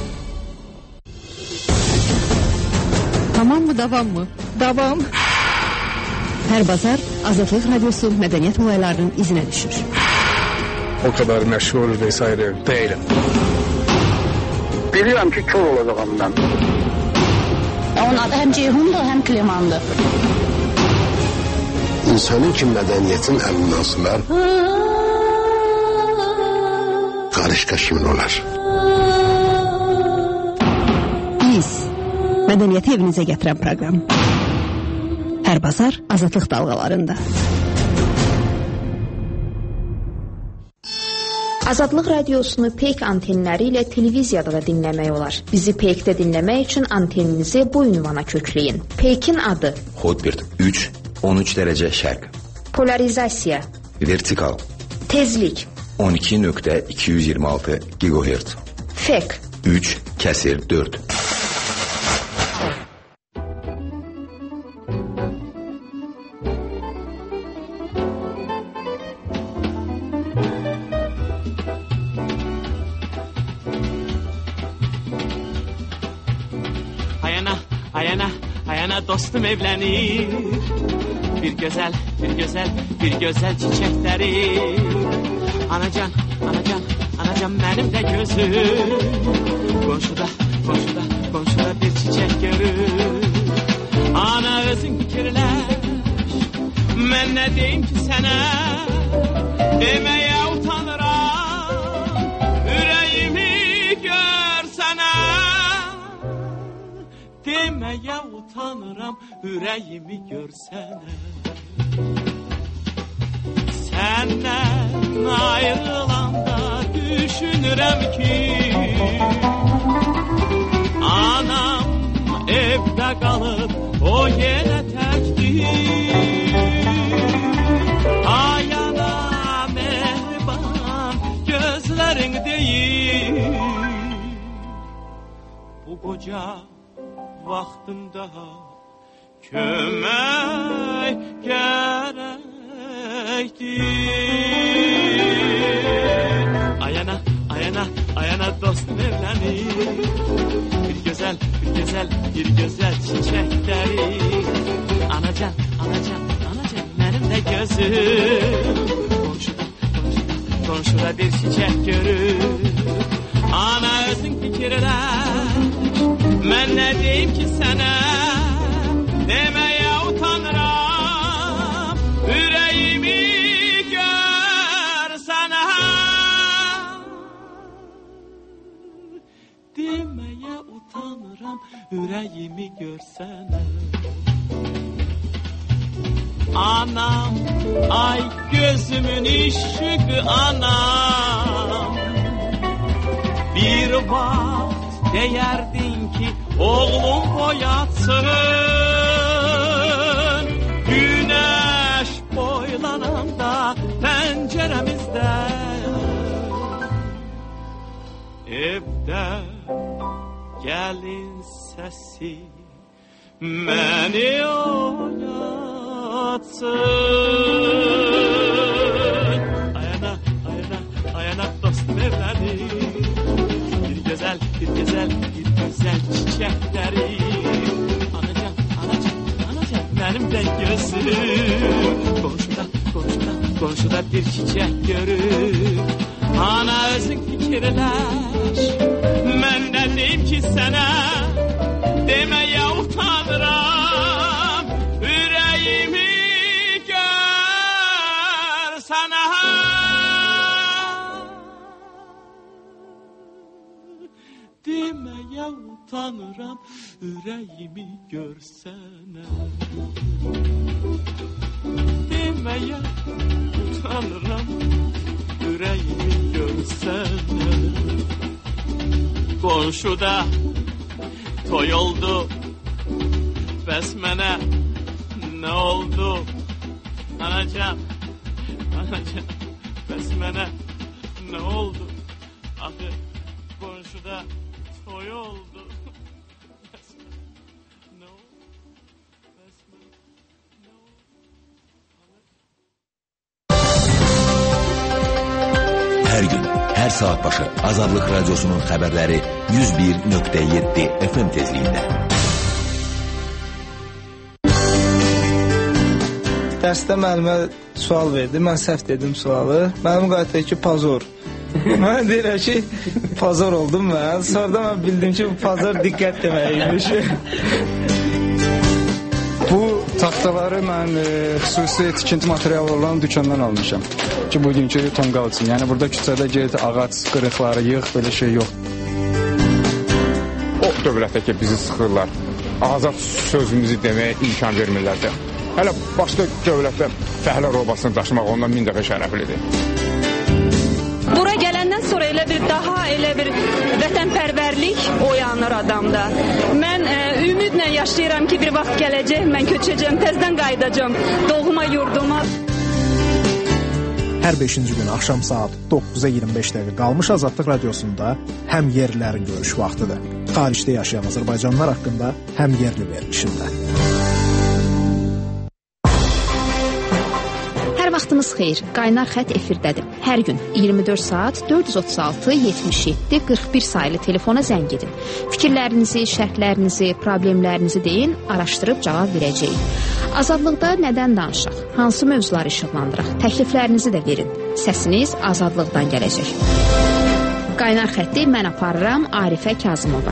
Tamam mı, davam mı? Davam. Hər bazar Azadlıq Radiosu mədəniyyət olaylarının izinə düşür. O kadar məşğul vesaire değilim. Biliyorum ki kör olacağım ben. Onun adı həm Ceyhundur, həm Klemandır. İnsanın ki mədəniyyətin əlindən asılar, qarışqa kimin olar? Biz, mədəniyyəti evinizə gətirən proqram. Hər bazar Azadlıq dalğalarında. Azadlıq radiosunu Peyk antenləri ilə televiziyada da dinləmək olar. Bizi Peykdə dinləmək üçün anteninizi bu ünvana kökləyin. Peykin adı: Hotbird 3, 13 dərəcə şərq. Polarizasiya: Vertikal. Tezlik: 12.226 GHz. Fek: 3/4. Ayana dostum evlənir. Bir gözəl çiçəkləri. Anacan mənim də gözüm. Qonşuda bir çiçək görür. Ana özün fikirləş. Mən nə deyim ki sənə? Deməyə utanıram. Ürəyimi görsənə. Deməyə utanıram, ürəyimi görsənə. Səndən ayrılanda düşünürəm ki, anam evdə qalıb, o yenə təkdir. Ayana mehriban gözlərin deyir. Bu qoca vaxtında kömək gərəkdir. Ayana dostum evlənir. Bir gözəl çiçəkləri. Anacan mənim də gözüm. Qonşuda bir çiçək görür. Ana özün fikirləş. Mən nə deyim ki sənə? Deməyə utanıram. Ürəyimi görsənə. Deməyə utanıram. Ürəyimi görsənə. Anam, ay gözümün işığı anam. Bir vaxt deyərdin ki oğlum boyatsın. Güneş boylananda pəncərəmizdə. Evdə gəlin səsi məni oyatsın. Ayana dostum evlənir. Bir gözəl çiçəkləri. Anacan mənim də gözüm. Qonşuda bir çiçək görür. Ana özün fikirləş. Mən nə deyim ki sənə? Deməyə utanıram. Ürəyimi görsənə. Deməyə utanıram, ürəyimi görsənə. Deməyə utanıram, ürəyimi görsənə. Qonşuda toy oldu, bəs mənə nə oldu? Anacan, bəs mənə nə oldu? Axı qonşuda toy oldu. Hər gün, hər saat başı Azadlıq Radiosunun xəbərləri 101.7 FM tezliyində. Dərsdə müəllimə sual verdi, mən səhv dedim sualı. Müəllim qayıtdı ki, pozor. Mən deyirəm ki, pozor oldum mən. Sonra mən bildim ki, bu pozor diqqət deməkmiş. Bu taxtaları mən xüsusi tikinti materialı olan dükkandan almışam. Ki, bugünkü tonqal üçün. Yəni, burada küçədə geri ağac qırıqları yığ, belə şey yox. O dövlətdə ki, bizi sıxırlar. Azad sözümüzü deməyə imkan vermirlər də. Hələ başqa dövlətdə fəhlə robasını daşımaq ondan 1000 dəfə şərəflidir. Bura gələn bir daha elə bir vətənpərvərlik oyanır adamda. Mən ümidlə yaşayıram ki, bir vaxt gələcək, mən köçəcəm, təzədən qayıdacam doğma yurduma. Hər 5-ci gün axşam saat 9-a 25 dəqiqə qalmış Azadlıq Radiosunda həm yerlilərin görüş vaxtıdır. Xaricdə yaşayan Azərbaycanlılar haqqında həm yerli verilişində. Hər vaxtınız xeyir. Qaynar xətt efirdədir. Hər gün 24 saat 436 77 41 sayılı telefona zəng edin. Fikirlərinizi, şərhlərinizi, problemlərinizi deyin, araşdırıb cavab verəcəyik. Azadlıqda nədən danışaq? Hansı mövzuları işıqlandıraq? Təkliflərinizi də verin. Səsiniz Azadlıqdan gələcək. Qaynar xətti mən aparıram, Arifə Kazımova.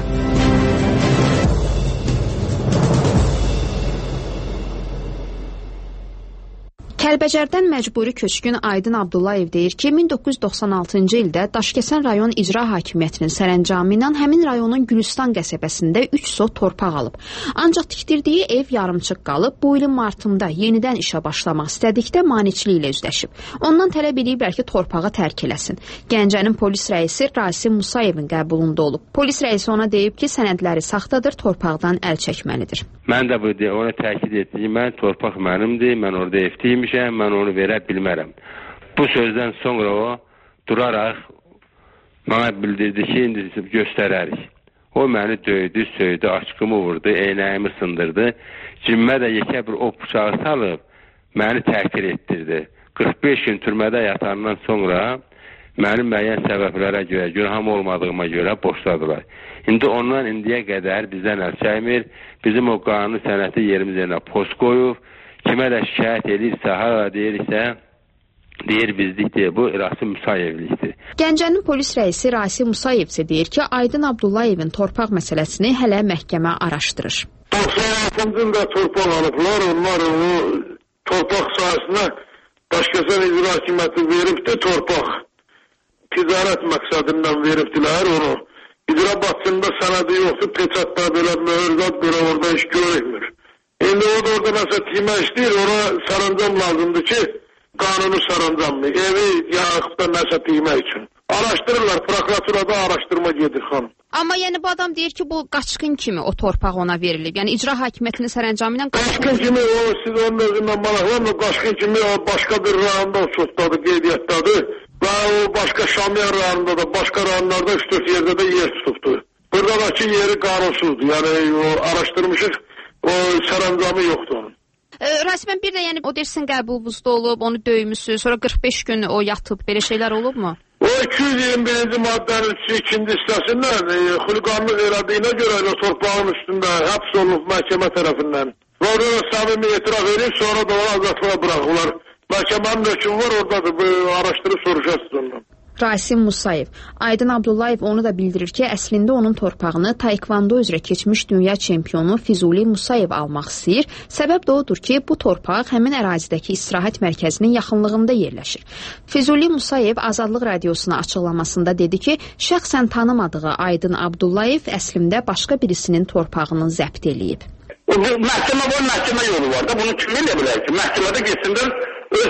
Kəlbəcərdən məcburi köçkün Aydın Abdullayev deyir ki, 1996-cı ildə Daşkəsən rayon icra hakimiyyətinin sərəncamı ilə həmin rayonun Gülüstan qəsəbəsində 3 sot torpaq alıb. Ancaq tikdirdiyi ev yarımçıq qalıb, bu ilin martında yenidən işə başlamaq istədikdə maneçilik ilə üzləşib. Ondan tələb ediblər ki, torpağı tərk eləsin. Gəncənin polis rəisi Rasim Musayevin qəbulunda olub. Polis rəisi ona deyib ki, sənədləri saxtadır, torpaqdan əl çəkməlidir. Mən də ona təkid etdim, mən torpaq mənimdir, mən orada evdəymişəm, mən onu verə bilmərəm. Bu sözdən sonra o duraraq mənə bildirdi ki, indi göstərərik. O məni döydü, söydü, açqımı vurdu, eynəyimi sındırdı. Cimmə də yekə bir o bıçağı salıb məni təhqir etdirdi. 45 gün türmədə yatandan sonra məni müəyyən səbəblərə görə, günahım olmadığıma görə boşladılar. İndi ondan indiyə qədər bizdən əl çəkmir, bizim o qanun sənəti yerimiz yerinə post qoyub, kimə də şikayət edirsə, hara deyirsə, deyir bizlikdir, bu Rasim Musayevlikdir. Gəncənin polis rəisi Rasim Musayev isə deyir ki, Aydın Abdullayevin torpaq məsələsini hələ məhkəmə araşdırır. 96-cı ildə torpaq alıblar, onlar onu torpaq sahəsinə Daşkəsən icra hakimiyyəti veribdir, torpaq ticarət məqsədindən veribdilər onu. İcra başçında sənədi yoxdur, peçatda belə mühürzat belə orada iş görəkmir. İndi o da orada nəsə timə istəyir, ona sərəncam lazımdır ki, qanunu sərəncamdır, evi yaxıb da nəsə timə üçün. Araşdırırlar, prokuraturada araşdırma gedir xanım. Amma yəni bu adam deyir ki, bu qaçqın kimi o torpaq ona verilib. Yəni icra hakimiyyətinin sərəncamı ilə qaçqın kimi o siz onun özündən maraqlanma, qaçqın kimi o başqa bir rayonda o çotdadır, qeydiyyatdadır. Və o başqa Şamiyan rayonunda da, başqa rayonlarda 3-4 yerdə də yer tutubdur. Buradakı yeri qanunsuzdur. Yəni o araşdırmışıq, o sərəncamı yoxdur onun. Rasimən bir də yəni o dersin qəbulunuzda olub, onu döymüsünüz, sonra 45 gün o yatıb, belə şeylər olubmu? O 221-ci maddənin 2-ci hissəsindən xuliqanlıq elədiyinə görə elə torpağın üstündə həbs olunub məhkəmə tərəfindən. Və orada səmimi etiraf edib, sonra da onu azadlığa buraxırlar. Məhkəmənin hökmü var, oradadır, araşdırıb soruşarsınız ondan. Rasim Musayev. Aydın Abdullayev onu da bildirir ki, əslində onun torpağını taekvondo üzrə keçmiş dünya çempionu Füzuli Musayev almaq istəyir. Səbəb də odur ki, bu torpaq həmin ərazidəki istirahət mərkəzinin yaxınlığında yerləşir. Füzuli Musayev Azadlıq Radiosuna açıqlamasında dedi ki, şəxsən tanımadığı Aydın Abdullayev əslində başqa birisinin torpağını zəbt eləyib. Məhkəmə var, məhkəmə yolu var da, bunu kim elə bilər ki, məhkəmədə geçsinlər, öz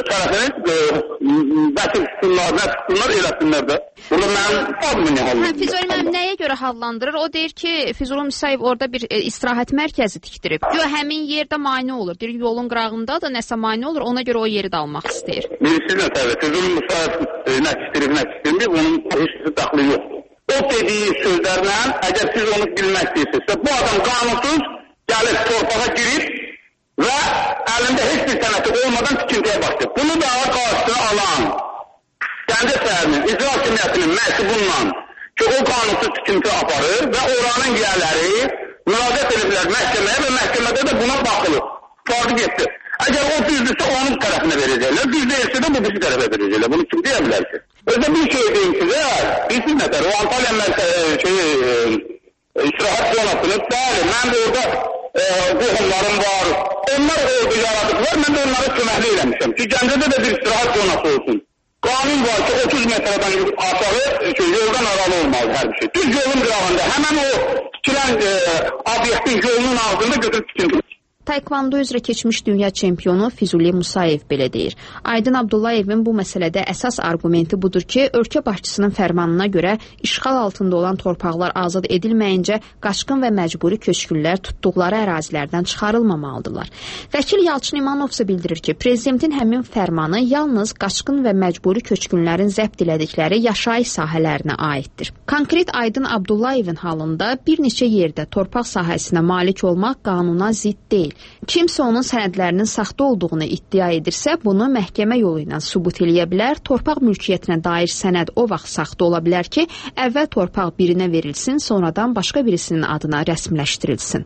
tərəfini vəsil tutsunlar, eləsinlər də. Burada mənim adımını hallandırır. Füzuli mənim nəyə görə hallandırır? O deyir ki, Füzuli Musayev orada bir istirahət mərkəzi tikdirib. Həmin yerdə mane olur. Deyir, yolun qırağında da nəsə mane olur, ona görə o yeri də almaq istəyir. Bilirsiniz nə təbii, Füzuli Musayev nə tikdirib, onun heç bir daxili yoxdur. O dediyi sözlərlə, əgər siz onu bilmək istəyirsinizsə, bu adam qanunsuz gəlib torpağa girib və əlində heç bir sənəti olmadan tikintiyə başlayıb. Bunu da qarşısına alan Gəncə şəhərinin icra hakimiyyətinin məhsubunla ki, o qanunsuz tikinti aparır və oranın yerləri müraciət ediblər məhkəməyə və məhkəmədə də buna baxılır. Farkı getdi. Əgər o düzdürsə onun tərəfinə verəcəklər, düz deyilsə də bu birisi tərəfə verəcəklər. Bunu kim deyə bilər ki? Özdə bir şey deyim sizə, bilsin nətər, o Antalya istirahət zonasını, bəli, mən də orada qohumlarım var, onlar orada yaradıqlar, mən də onlara köməkli eləmişəm ki, Gəncədə də bir istirahət zonası olsun. Qanun var ki, 30 metrədən aşağı yoldan aralı olmalı hər bir şey. Düz yolun qırağında, həmən o tikilən obyektin yolunun ağzında götürüb tikindir. Taekvondo üzrə keçmiş dünya çempionu Füzuli Musayev belə deyir. Aydın Abdullayevin bu məsələdə əsas arqumenti budur ki, ölkə başçısının fərmanına görə işğal altında olan torpaqlar azad edilməyincə qaçqın və məcburi köçkünlər tutduqları ərazilərdən çıxarılmamalıdırlar. Vəkil Yalçın İmanov isə bildirir ki, prezidentin həmin fərmanı yalnız qaçqın və məcburi köçkünlərin zəbt elədikləri yaşayış sahələrinə aiddir. Konkret Aydın Abdullayevin halında bir neçə yerdə torpaq sahəsinə malik olmaq qanuna zidd deyil. Kimsə onun sənədlərinin saxta olduğunu iddia edirsə, bunu məhkəmə yolu ilə sübut eləyə bilər. Torpaq mülkiyyətinə dair sənəd o vaxt saxta ola bilər ki, əvvəl torpaq birinə verilsin, sonradan başqa birisinin adına rəsmiləşdirilsin.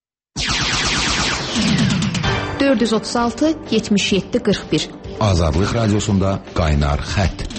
436 77 41 Azadlıq Radiosunda qaynar xətt.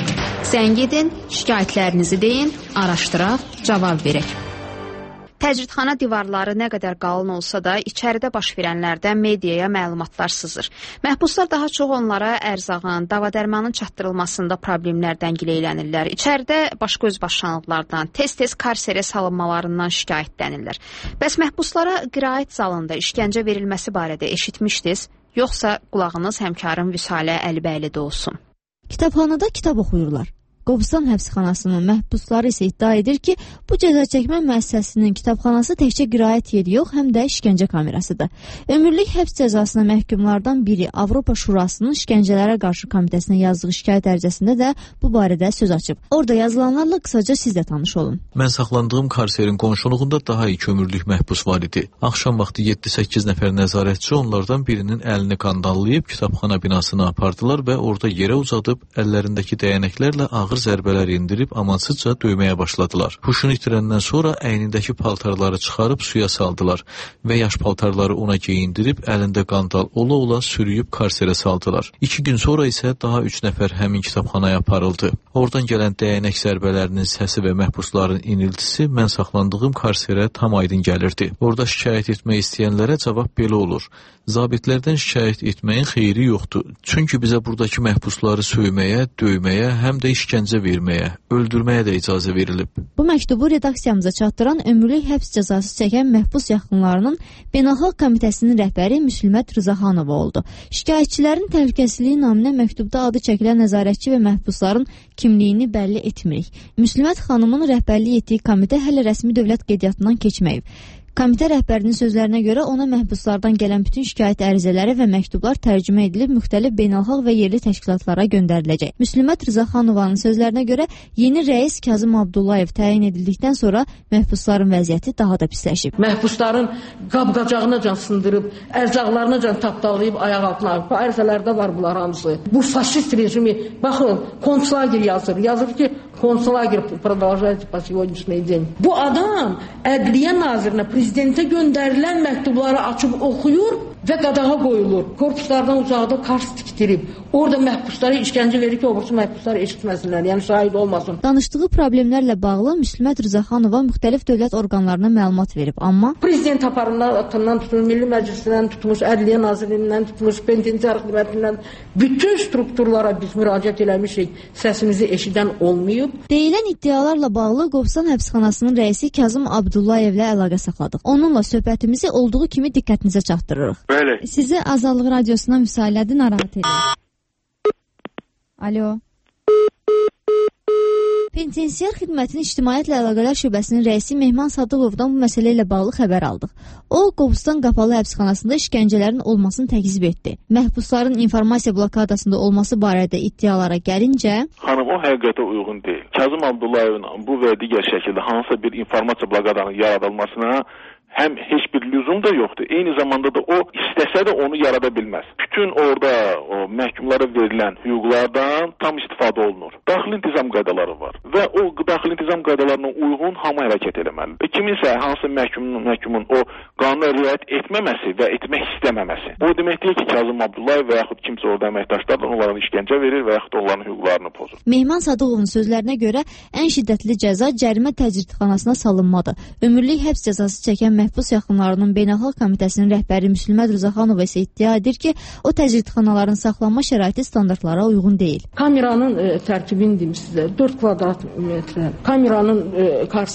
Zəng edin, şikayətlərinizi deyin, araşdıraq, cavab verək. Təcridxana divarları nə qədər qalın olsa da, içəridə baş verənlərdən mediaya məlumatlar sızır. Məhbuslar daha çox onlara ərzağın, dava-dərmanın çatdırılmasında problemlərdən gileylənirlər. İçəridə başqa özbaşçılıqlardan, tez-tez karserə salınmalarından şikayətlənirlər. Bəs məhbuslara qiraət zalında işgəncə verilməsi barədə eşitmişdiniz, yoxsa qulağınız həmkarın Vüsalə Əlibəylidə olsun? Kitabxanada kitab oxuyurlar. Qobustan həbsxanasının məhbusları isə iddia edir ki, bu cəzaçəkmə müəssisəsinin kitabxanası təkcə qiraət yeri yox, həm də işgəncə kamerasıdır. Ömürlük həbs cəzasına məhkumlardan biri Avropa Şurasının işgəncələrə qarşı komitəsinə yazdığı şikayət ərizəsində də bu barədə söz açıb. Orada yazılanlarla qısaca siz də tanış olun. Mən saxlandığım karserin qonşuluğunda daha iki ömürlük məhbus var idi. Axşam vaxtı 7-8 nəfər nəzarətçi onlardan birinin əlini qandallayıb kitabxana binasına apardılar və orada yerə uzadıb əllərindəki dəyənəklərlə ağır zərbələr indirib amansızca döyməyə başladılar. Huşunu itirəndən sonra əynindəki paltarları çıxarıb suya saldılar və yaş paltarları ona geyindirib əlində qandal ola-ola sürüyüb karserə saldılar. 2 gün sonra isə daha 3 nəfər həmin kitabxanaya aparıldı. Oradan gələn dəyənək zərbələrinin səsi və məhbusların iniltisi mən saxlandığım karserə tam aydın gəlirdi. Orada şikayət etmək istəyənlərə cavab belə olur. Zabitlərdən şikayət etməyin xeyri yoxdur. Çünki bizə buradakı məhbusları söyməyə, döyməyə, həm də işgəncə verməyə, öldürməyə də icazə verilib. Bu məktubu redaksiyamıza çatdıran ömürlük həbs cəzası çəkən məhbus yaxınlarının Beynəlxalq Komitəsinin rəhbəri Müslümət Rızaxanova oldu. Şikayətçilərin təhlükəsizliyi naminə məktubda adı çəkilən nəzarətçi və məhbusların kimliyini bəlli etmirik. Müslümət xanımın rəhbərlik etdiyi komitə hələ rəsmi dövlət qeydiyyatından keçməyib. Komitə rəhbərinin sözlərinə görə ona məhbuslardan gələn bütün şikayət ərizələri və məktublar tərcümə edilib müxtəlif beynəlxalq və yerli təşkilatlara göndəriləcək. Müslümət Rızaxanovanın sözlərinə görə yeni rəis Kazım Abdullayev təyin edildikdən sonra məhbusların vəziyyəti daha da pisləşib. Məhbusların qab-qacağınacan sındırıb, ərzaqlarınacan tapdalayıb ayaq altına. Bu ərizələrdə var bunlar hamısı. Bu faşist rejimi, baxın, konslager yazır. Yazır ki, konslager продолжается по сегодняшний день. Bu adam Ədliyyə Nazirinə, prezidentə göndərilən məktubları açıb oxuyur və qadağa qoyulur. Korpuslardan uzaqda kars tikdirib. Orada məhbuslara işgəncə verir ki, obursu məhbuslar eşitməsinlər, yəni şahid olmasın. Danışdığı problemlərlə bağlı Müslümət Rızaxanova müxtəlif dövlət orqanlarına məlumat verib, amma prezident aparatından tutmuş, Milli Məclisindən tutmuş, Ədliyyə Nazirliyindən tutmuş, penitensiar xidmətindən bütün strukturlara biz müraciət eləmişik, səsimizi eşidən olmayıb. Deyilən iddialarla bağlı Qobustan həbsxanasının rəisi Kazım Abdullayevlə əlaqə saxladıq. Onunla söhbətimizi olduğu kimi diqqətinizə çatdırırıq. Bəli. Sizi Azadlıq Radiosuna müsahilədə narahat edir. Alo. Penitensiar xidmətinin ictimaiyyətlə əlaqələr şöbəsinin rəisi Mehman Sadıqovdan bu məsələ ilə bağlı xəbər aldıq. O, Qobustan qapalı həbsxanasında işgəncələrin olmasını təkzib etdi. Məhbusların informasiya blokadasında olması barədə iddialara gəlincə, xanım, o həqiqətə uyğun deyil. Kazım Abdullayevin bu və digər şəkildə hansısa bir informasiya blokadanın yaradılmasına həm heç bir lüzum da yoxdur. Eyni zamanda da o istəsə də onu yarada bilməz. Bütün orada o məhkumlara verilən hüquqlardan tam istifadə olunur. Daxili intizam qaydaları var və o daxili intizam qaydalarına uyğun hamı hərəkət etməlidir. Kiminsə hansı məhkumun o qanuna riayət etməməsi və etmək istəməməsi. Bu demək deyil ki, Kazım Abdullayev və yaxud kimsə orada əməkdaşlarla onların işgəncə verir və yaxud onların hüquqlarını pozur. Mehman Sadıqovun sözlərinə görə ən şiddətli cəza cərimə təcridxanasına salınmadır. Ömürlük həbs cəzası çəkən məhbus yaxınlarının Beynəlxalq Komitəsinin rəhbəri Müslümət Rızaxanova isə iddia edir ki, o təcridxanaların saxlanma şəraiti standartlara uyğun deyil. Kameranın tərkibini deyim sizə, 4 kvadrat metrə. Kameranın karsın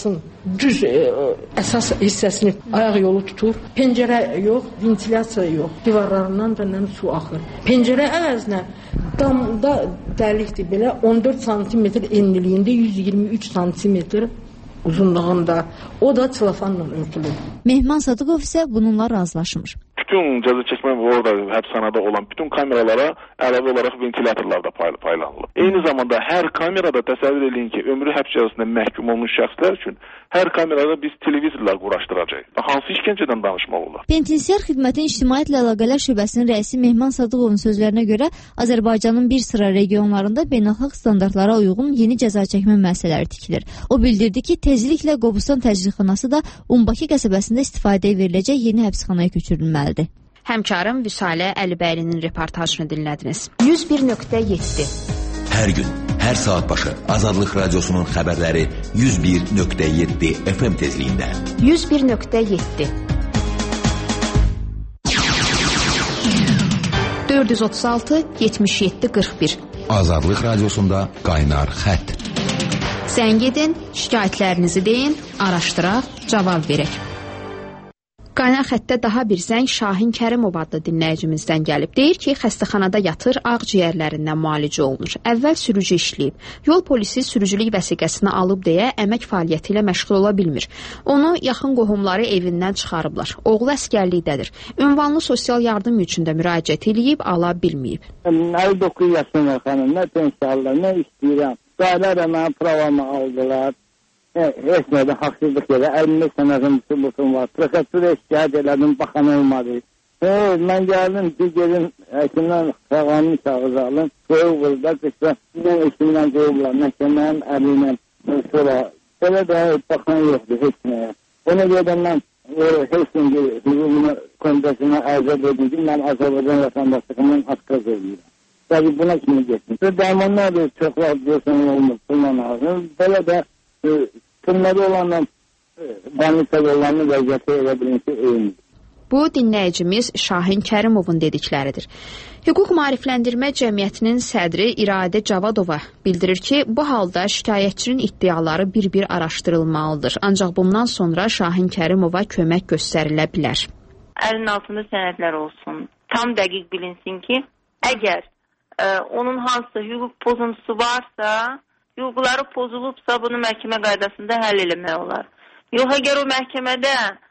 düz əsas hissəsini ayaq yolu tutur. Pəncərə yox, ventilyasiya yox. Divarlarından da su axır. Pəncərə əvəzinə damda dəlikdir belə 14 sm enliliyində 123 sm uzunluğunda. O da çelofanla örtülür. Mehman Sadıqov isə bununla razılaşmır. Bütün cəza çəkmə və orada həbsxanada olan bütün kameralara əlavə olaraq ventilatorlar da paylanılıb. Eyni zamanda hər kamerada təsəvvür edin ki, ömrü həbs cəzasına məhkum olmuş şəxslər üçün hər kamerada biz televizorlar quraşdıracağıq. Hansı işgəncədən danışmaq olar? Penitensiar xidmətin İctimaiyyətlə Əlaqələr Şöbəsinin rəisi Mehman Sadıqovun sözlərinə görə Azərbaycanın bir sıra regionlarında beynəlxalq standartlara uyğun yeni cəza çəkmə müəssisələri tikilir. O bildirdi ki, tezliklə Qobustan təcridxanası da Umbaki qəsəbəsində istifadəyə veriləcək yeni həbsxanaya köçürülməlidir. Həmkarım Vüsalə Əlibəylinin reportajını dinlədiniz. 101.7 Hər gün, hər saat başı Azadlıq Radiosunun xəbərləri 101.7 FM tezliyində. 101.7 436 77 41 Azadlıq Radiosunda qaynar xətt. Zəng edin, şikayətlərinizi deyin, araşdıraq, cavab verək. Qaynar xəttdə daha bir zəng Şahin Kərimov adlı dinləyicimizdən gəlib. Deyir ki, xəstəxanada yatır, ağciyərlərindən müalicə olunur. Əvvəl sürücü işləyib. Yol polisi sürücülük vəsiqəsini alıb deyə əmək fəaliyyəti ilə məşğul ola bilmir. Onu yaxın qohumları evindən çıxarıblar. Oğlu əskərlikdədir. Ünvanlı sosial yardım üçün də müraciət edib, ala bilməyib. 59 yaşım var xanım, nə pensiyalar, nə istəyirəm. Qaylar əməni pravamı aldılar. Heç nədə haqsızlıq elə, 55 sənədim sübutum var. Prefektura şikayət elədim, baxan olmadı. Mən gəldim, bir gelin həkimdən sağlamını çağıralım. Soyuq vurda, qışda, mən eşimdən qoyublar, məhkəmənin əli ilə sonra. Belə də baxan yoxdur, heç nəyə. Ona görə mən Helsinki hüququna komitəsinə ərzət edildim, mən Azərbaycan vətəndaşlığından atqaz edirəm. Tabii buna kimi getdim. Dərmanlar da çox vaxt görsən olmur, bundan ağzım. Belə də tümləri olanla banitədə olanı vəziyyəti elə bilin ki, eynidir. Bu, dinləyicimiz Şahin Kərimovun dedikləridir. Hüquq Maarifləndirmə Cəmiyyətinin sədri İradə Cavadova bildirir ki, bu halda şikayətçinin iddiaları bir-bir araşdırılmalıdır. Ancaq bundan sonra Şahin Kərimova kömək göstərilə bilər. Əlin altında sənədlər olsun. Tam dəqiq bilinsin ki, əgər onun hansısa hüquq pozuntusu varsa, hüquqları pozulubsa, bunu məhkəmə qaydasında həll eləmək olar. Yox, əgər o məhkəmədə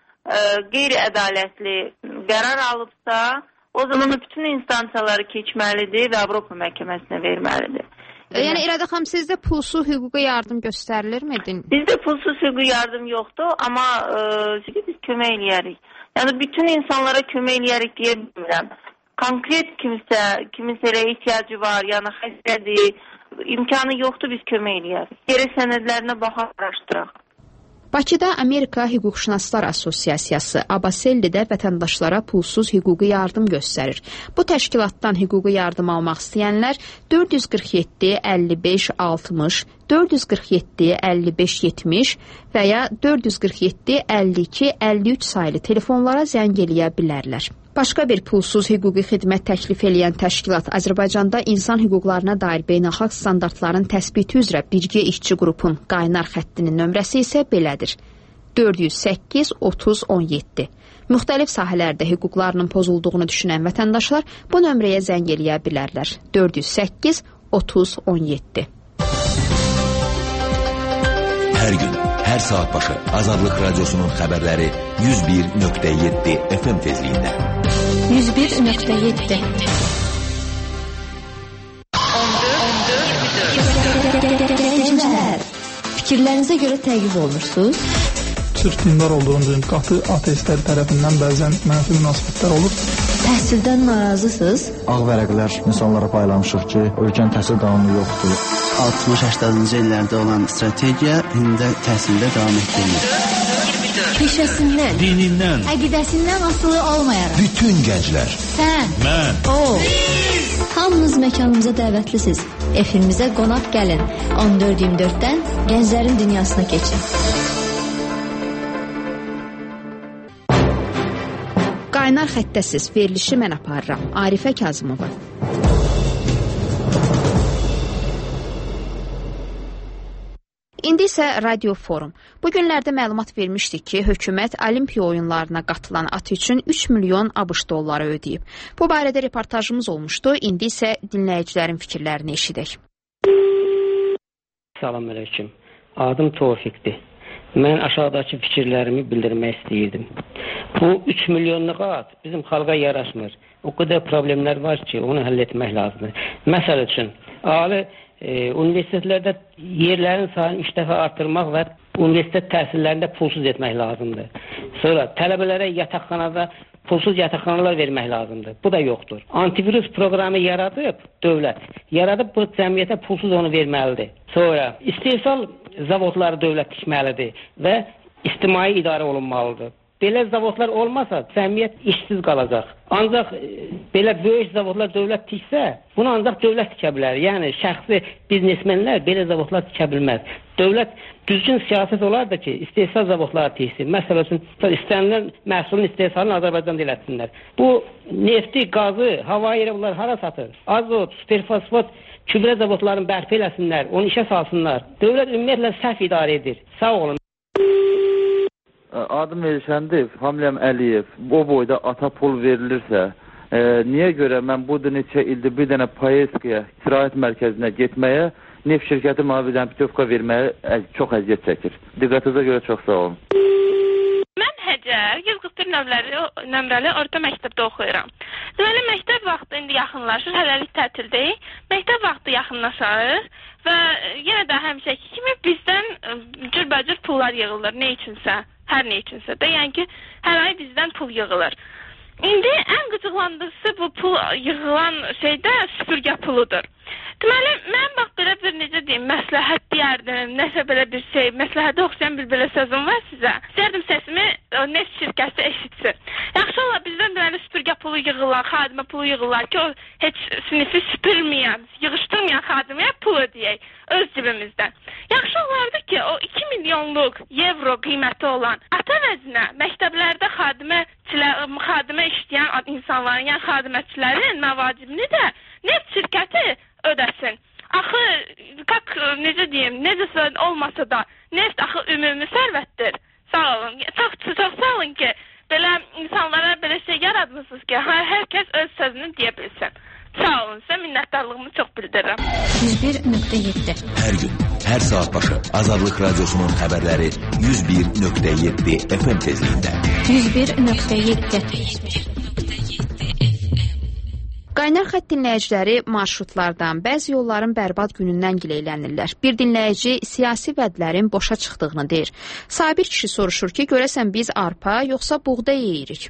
qeyri-ədalətli qərar alıbsa, o zaman bütün instansiyaları keçməlidir və Avropa məhkəməsinə verməlidir. Yəni, İradə xanım, sizdə pulsuz hüquqi yardım göstərilirmi? Bizdə pulsuz hüquqi yardım yoxdur, amma biz kömək eləyərik. Yəni, bütün insanlara kömək eləyərik deyə bilmirəm. Konkret kimisə ehtiyacı var, yəni xəstədir, imkanı yoxdur, biz kömək eləyərik. Geri sənədlərinə baxaq, araşdıraq. Bakıda Amerika Hüquqşünaslar Assosiasiyası Abasellidə vətəndaşlara pulsuz hüquqi yardım göstərir. Bu təşkilatdan hüquqi yardım almaq istəyənlər 447 55 60, 447 55 70 və ya 447 52 53 saylı telefonlara zəng eləyə bilərlər. Başqa bir pulsuz hüquqi xidmət təklif eləyən təşkilat Azərbaycanda insan hüquqlarına dair beynəlxalq standartların təsbiti üzrə birgə işçi qrupun qaynar xəttinin nömrəsi isə belədir. 408 30 17. Müxtəlif sahələrdə hüquqlarının pozulduğunu düşünən vətəndaşlar bu nömrəyə zəng eləyə bilərlər. 408 30 17. Hər gün, hər saat başı Azadlıq Radiosunun xəbərləri 101.7 FM tezliyində. 101.7 Fikirlərinizə görə təqib olunursunuz? Sırf dindar olduğunuz qatı ateistlər tərəfindən bəzən mənfi münasibətlər olur. Təhsildən narazısınız? Ağ vərəqlər insanlara paylamışıq ki, ölkənin təhsil qanunu yoxdur. 60-80-ci illərdə olan strategiya indi təhsildə davam etdirilir. Peşəsindən, dinindən, əqidəsindən asılı olmayaraq. Bütün gənclər. Sən, mən, o. Hamınız məkanımıza dəvətlisiniz. Efimizə qonaq gəlin. 14-24-dən gənclərin dünyasına keçin. Qaynar xəttəsiz verilişi mən aparıram. Arifə Kazımova. İndi isə Radio Forum. Bu günlərdə məlumat vermişdik ki, hökumət Olimpiya oyunlarına qatılan at üçün 3 milyon ABŞ dolları ödəyib. Bu barədə reportajımız olmuşdu. İndi isə dinləyicilərin fikirlərini eşidək. Salam əleykum. Adım Tofiqdir. Mən aşağıdakı fikirlərimi bildirmək istəyirdim. Bu 3 milyonluq at bizim xalqa yaraşmır. O qədər problemlər var ki, onu həll etmək lazımdır. Məsəl üçün, ali universitetlərdə yerlərin sayını 3 dəfə artırmaq və universitet təhsillərində pulsuz etmək lazımdır. Sonra tələbələrə yataqxanada pulsuz yataqxanalar vermək lazımdır. Bu da yoxdur. Antivirus proqramı yaradıb dövlət. Yaradıb bu cəmiyyətə pulsuz onu verməlidir. Sonra istehsal zavodları dövlət tikməlidir və ictimai idarə olunmalıdır. Belə zavodlar olmasa cəmiyyət işsiz qalacaq. Ancaq belə böyük zavodlar dövlət tiksə, bunu ancaq dövlət tikə bilər. Yəni şəxsi biznesmenlər belə zavodlar tikə bilməz. Dövlət düzgün siyasət olardı ki, istehsal zavodları tiksin. Məsələn, istənilən məhsulun istehsalını Azərbaycanda elətsinlər. Bu nefti, qazı, hava yeri bunlar hara satır? Azot, superfosfat, kübrə zavodlarını bərpa eləsinlər, onu işə salsınlar. Dövlət ümumiyyətlə səhv idarə edir. Sağ olun. Adım Elşəndir, familiyam Əliyev. O boyda ata pul verilirsə, niyə görə mən bu neçə ildir bir dənə Payeskiyə, istirahət mərkəzinə getməyə, neft şirkəti mənə bir dənə pitovka verməyə çox əziyyət çəkir. Diqqətinizə görə çox sağ olun. Mən Həcər, 141 nömrəli orta məktəbdə oxuyuram. Deməli, məktəb vaxtı indi yaxınlaşır, hələlik tətildir. Məktəb vaxtı yaxınlaşır və yenə də həmişəki kimi bizdən cürbəcür pullar yığılır, nə üçünsə. Hər nə üçünsə də, yəni ki, hər ay bizdən pul yığılır. İndi ən qıcıqlandırıcısı bu pul yığılan şeydə süpürgə puludur. Deməli, mən bax belə bir necə deyim, məsləhət deyərdim, nəsə belə bir şey, məsləhətə oxşayan bir belə sözüm var sizə. İstərdim səsimi neft şirkəti eşitsin. Yaxşı olar, bizdən deməli süpürgə pulu yığırlar, xadimə pulu yığırlar ki, o heç sinifi süpürməyən, yığışdırmayan xadimə pul ödəyək öz cibimizdən. Yaxşı olardı ki, o 2 milyonluq evro qiyməti olan ata vəzinə məktəblərdə xadimə işləyən insanların, yəni xadimətçilərin məvacibini də neft şirkəti ödəsin. Axı, necə deyim, necəsə olmasa da, neft axı ümumi sərvətdir. Sağ olun, çox sağ olun ki, belə insanlara belə şey yaradmışsınız ki, hər kəs öz sözünü deyə bilsin. Sağ olun, sizə minnətdarlığımı çox bildirirəm. 101.7 Hər gün, hər saat başı Azadlıq Radiosunun xəbərləri 101.7 FM tezliyində. 101.7 Qaynar xətt dinləyiciləri marşrutlardan, bəzi yolların bərbad günündən gileylənirlər. Bir dinləyici siyasi vədlərin boşa çıxdığını deyir. Sabir kişi soruşur ki, görəsən biz arpa yoxsa buğda yeyirik?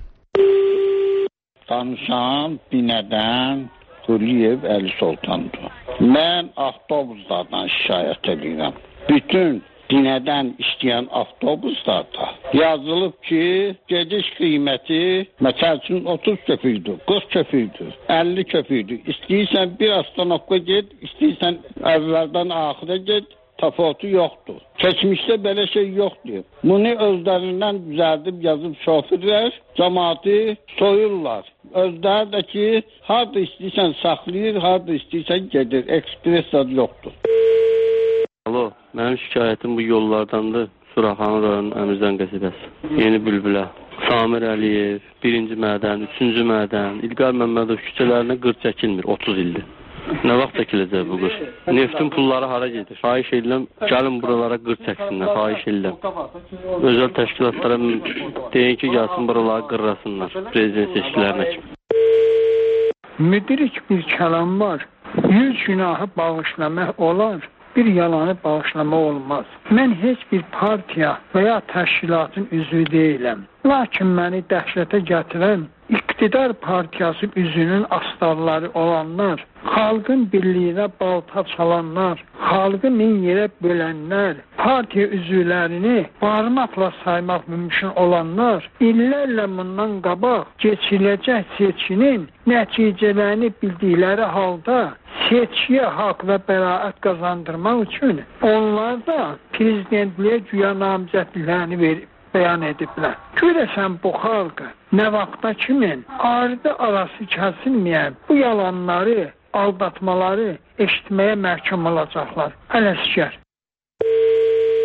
Danışan Binədən Quliyev Əli Soltandır. Mən avtobuslardan şikayət edirəm. Bütün Binədən işləyən avtobuslarda yazılıb ki, gediş qiyməti məsəl üçün 30 köpükdür, 40 köpükdür, 50 köpükdür. İstəyirsən bir astanovka get, istəyirsən əvvəldən axıra get, təfavütü yoxdur. Keçmişdə belə şey yoxdur. Bunu özlərindən düzəldib yazıb şoförlər cəmaatı soyurlar. Özləri də ki, harada istəyirsən saxlayır, harada istəyirsən gedir. Ekspres adı yoxdur. Alo, mənim şikayətim bu yollardandır. Suraxanı rayonunun Əmizdən qəsəbəsi. Yeni Bülbülə. Samir Əliyev, 1-ci mədən, 3-cü mədən, İlqar Məmmədov küçələrinə qır çəkilmir 30 ildir. Nə vaxt çəkiləcək bu qır? Neftin pulları hara gedir? Xahiş edirəm, gəlin buralara qır çəksinlər, xahiş edirəm. Özəl təşkilatlara deyin ki, gəlsin buraları qırrasınlar, prezident seçkilərinə kimi. Müdrik bir kəlam var. 100 günahı bağışlamaq olar. Bir yalanı bağışlama olmaz. Mən heç bir partiya və ya təşkilatın üzvü deyiləm. Lakin məni dəhşətə gətirən iqtidar partiyası üzünün astarları olanlar, xalqın birliyinə balta çalanlar, xalqı min yerə bölənlər, partiya üzvlərini barmaqla saymaq mümkün olanlar, illərlə bundan qabaq keçiriləcək seçkinin nəticələrini bildikləri halda seçkiyə haqq və bəraət qazandırmaq üçün onlar da prezidentliyə güya namizədlərini bəyan ediblər. Görəsən bu xalqı nə vaxta kimin ardı arası kəsilməyən bu yalanları, aldatmaları eşitməyə məhkum olacaqlar. Ələskər.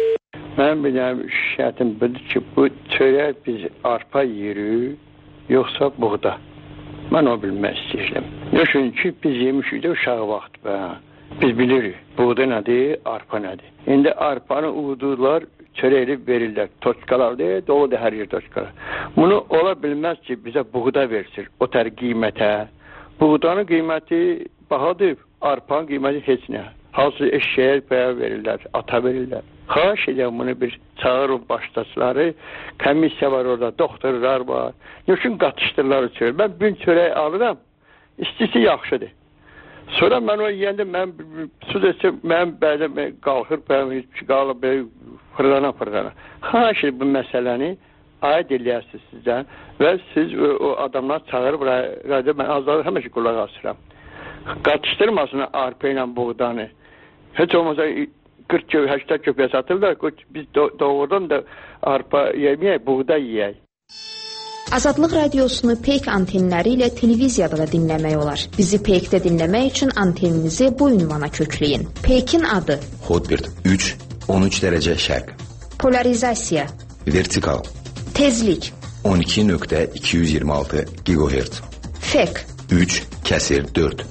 Mən bir dənə şikayətim budur ki, bu çörək biz arpa yeyirik, yoxsa buğda. Mən o bilmək istəyirəm. Çünki biz yemişik də uşağı vaxtı. Biz bilirik, buğda nədir, arpa nədir. İndi arpanı uğdurlar, çörəkli verirlər. Toçkalar deyil, dolu da hər yer toçkalar. Bunu ola bilməz ki, bizə buğda versin o tər qiymətə. Buğdanın qiyməti bahadır, arpanın qiyməti heç nə. Hansı eşeğe paya verirler, ata verirler. Xahiş edirəm bunu bir çağırıb başdaşları. Komissiya var orada, doktorlar var. Üçün qatışdırırlar çörək. Mən bir çörək alıram, istisi yaxşıdır. Sonra mən o yiyəndə, mən su desəm, mən bəzən qalxır, qalıb fırlana. Xahiş edirəm bu məsələni aid eləyəsiniz sizdən və siz o adamlar çağırıb, mən azları həmişə qulaq asıram. Qatışdırmasın arpa ilə buğdanı. Heç olmasa 40-80 köpəyə satırlar. Biz doğrudan da arpa yeməyək, buğda yeyək. Azadlıq radiosunu Peyk antenləri ilə televiziyada da dinləmək olar. Bizi Peykdə dinləmək üçün anteninizi bu ünvana kökləyin. Peykin adı Hotbird 3, 13 dərəcə şərq. Polarizasiya Vertikal Tezlik 12.226 GHz. Fek 3/4.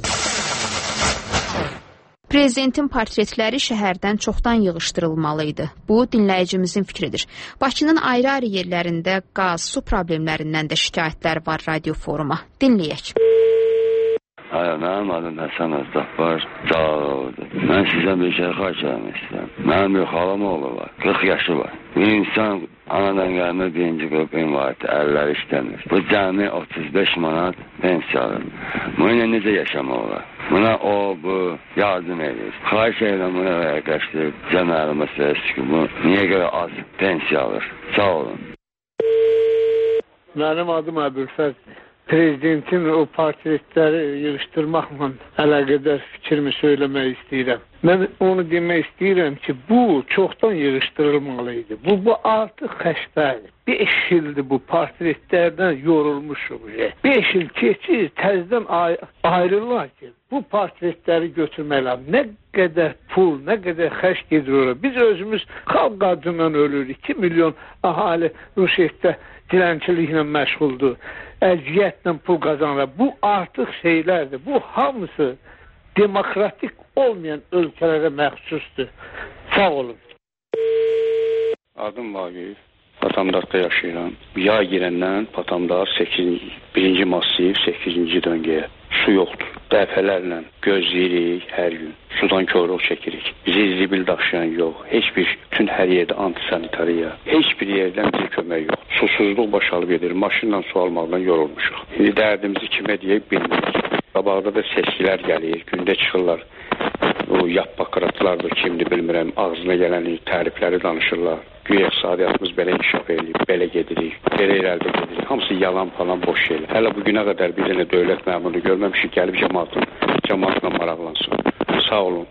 Prezidentin portretləri şəhərdən çoxdan yığışdırılmalıydı. Bu, dinləyicimizin fikridir. Bakının ayrı-ayrı yerlərində qaz, su problemlərindən də şikayətlər var radio foruma. Dinləyək. Mənim adım Həsən Əzdəfbar, Cağaloğludur. Mən sizə bir şey xahiş etmək istəyirəm. Mənim bir xalam oğlu var, 40 yaşı var. Bir insan anadan gəlmə birinci qrup invalidi, əlləri işləmir. Bu cəmi 35 manat pensiya alır. Bununla necə yaşamaq olar? Buna bu yardım edir. Xahiş edirəm buna rəqəşdirib cəməlmə sürəsi ki, bu niyə görə az pensiya alır? Sağ olun. Mənim adım Əbülfəzdir. Prezidentin o portretləri yığışdırmaqla əlaqədar fikrimi söyləmək istəyirəm. Mən onu demək istəyirəm ki, bu çoxdan yığışdırılmalıydı. Bu artıq xəstədir. 5 ildir bu portretlərdən yorulmuşuq. 5 il keçir, təzədən ayrılırlar ki, bu portretləri götürməklə nə qədər pul, nə qədər xərc gedir ora. Biz özümüz xalq adından ölürük. 2 milyon ahali Rusiyada dilənçiliklə məşğuldur. Əziyyətlə pul qazanırlar. Bu artıq şeylərdir. Bu hamısı demokratik olmayan ölkələrə məxsusdur. Sağ olun. Adım Vaqif. Patamdarda yaşayıram. Yay girəndən Patamdar 1-ci massiv 8-ci döngəyə. Su yoxdur. Dəfələrlə gözləyirik hər gün. Sudan körluq çəkirik. Bizi zibil daşıyan yox. Heç bir, bütün hər yerdə antisanitariya. Heç bir yerdən bir kömək yox. Susuzluq başalıb edir. Maşınla su almaqdan yorulmuşuq. İndi dərdimizi kimə deyək bilmirik. Qabaqda da səskilər gəlir. Gündə çıxırlar. O yapbakıratlardır, kimdir bilmirəm. Ağzına gələn tərifləri danışırlar. Güya iqtisadiyyatımız belə inkişaf edirik, belə gedirik, belə irəlidə gedirik. Hamısı yalan falan, boş şeylər. Hələ bu günə qədər bir dənə dövlət məmuru görməmişik, gəlib cəmaatla maraqlansın. Sağ olun.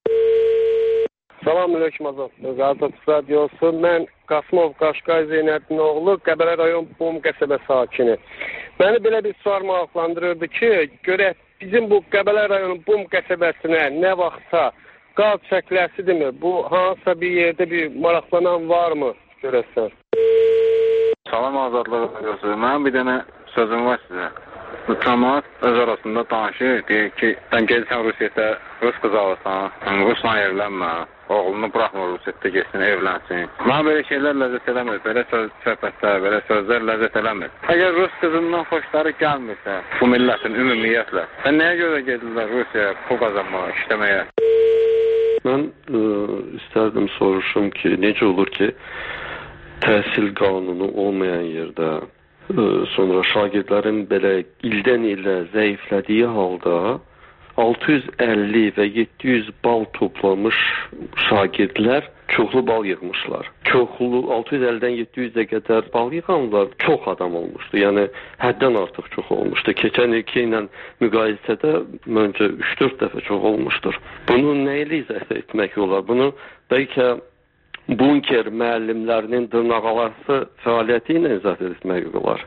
Salamünaleyküm Azadlıq radiosu. Mən Qasımov Qaşqay Zeynəbin oğlu, Qəbələ rayon Bum qəsəbə sakini. Məni belə bir sual maraqlandırırdı ki, görək bizim bu Qəbələ rayonu Bum qəsəbəsinə nə vaxtsa qaz çəkiləsidirmi? Bu hansısa bir yerdə bir maraqlanan varmı görəsən? Salam Azadlıq radiosu. Mənim bir dənə sözüm var sizə. Bu cəmaət öz arasında danışır, deyir ki, sən gelsən Rusiyada Rus qız alırsan, Rusla evlənmə, oğlunu buraxmır Rusiyada geçsin, evlənsin. Mən belə şeylər ləzzət eləmir, belə söhbətlər, belə sözlər ləzzət eləmir. Əgər Rus qızından xoşları gəlmirsə, bu millətin ümumiyyətlə, sən nəyə görə gedirlər Rusiyaya pul qazanmağa, işləməyə? Mən istərdim soruşum ki, necə olur ki, təhsil qanunu olmayan yerdə sonra şagirdlərin belə ildən ilə zəiflədiyi halda 650 və 700 bal toplamış şagirdlər çoxlu bal yığmışlar. Çoxlu 650-dən 700-ə qədər bal yığanlar çox adam olmuşdu. Yəni həddən artıq çox olmuşdu. Keçən ilki ilə müqayisədə məncə 3-4 dəfə çox olmuşdur. Bunu nə ilə izah etmək olar? Bunu bəlkə bunker müəllimlərinin dırnaqalası fəaliyyəti ilə izah etmək olar.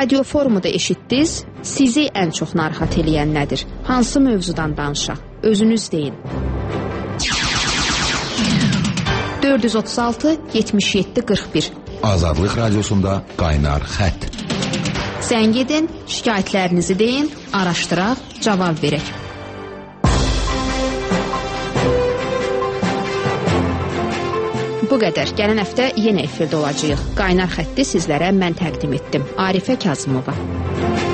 Radio Forumu da eşitdiniz. Sizi ən çox narahat eləyən nədir? Hansı mövzudan danışaq? Özünüz deyin. 436 77 41 Azadlıq Radiosunda qaynar xətt. Zəng edin, şikayətlərinizi deyin, araşdıraq, cavab verək. Bu qədər. Gələn həftə yenə efirdə olacağıq. Qaynar xətti sizlərə mən təqdim etdim. Arifə Kazımova.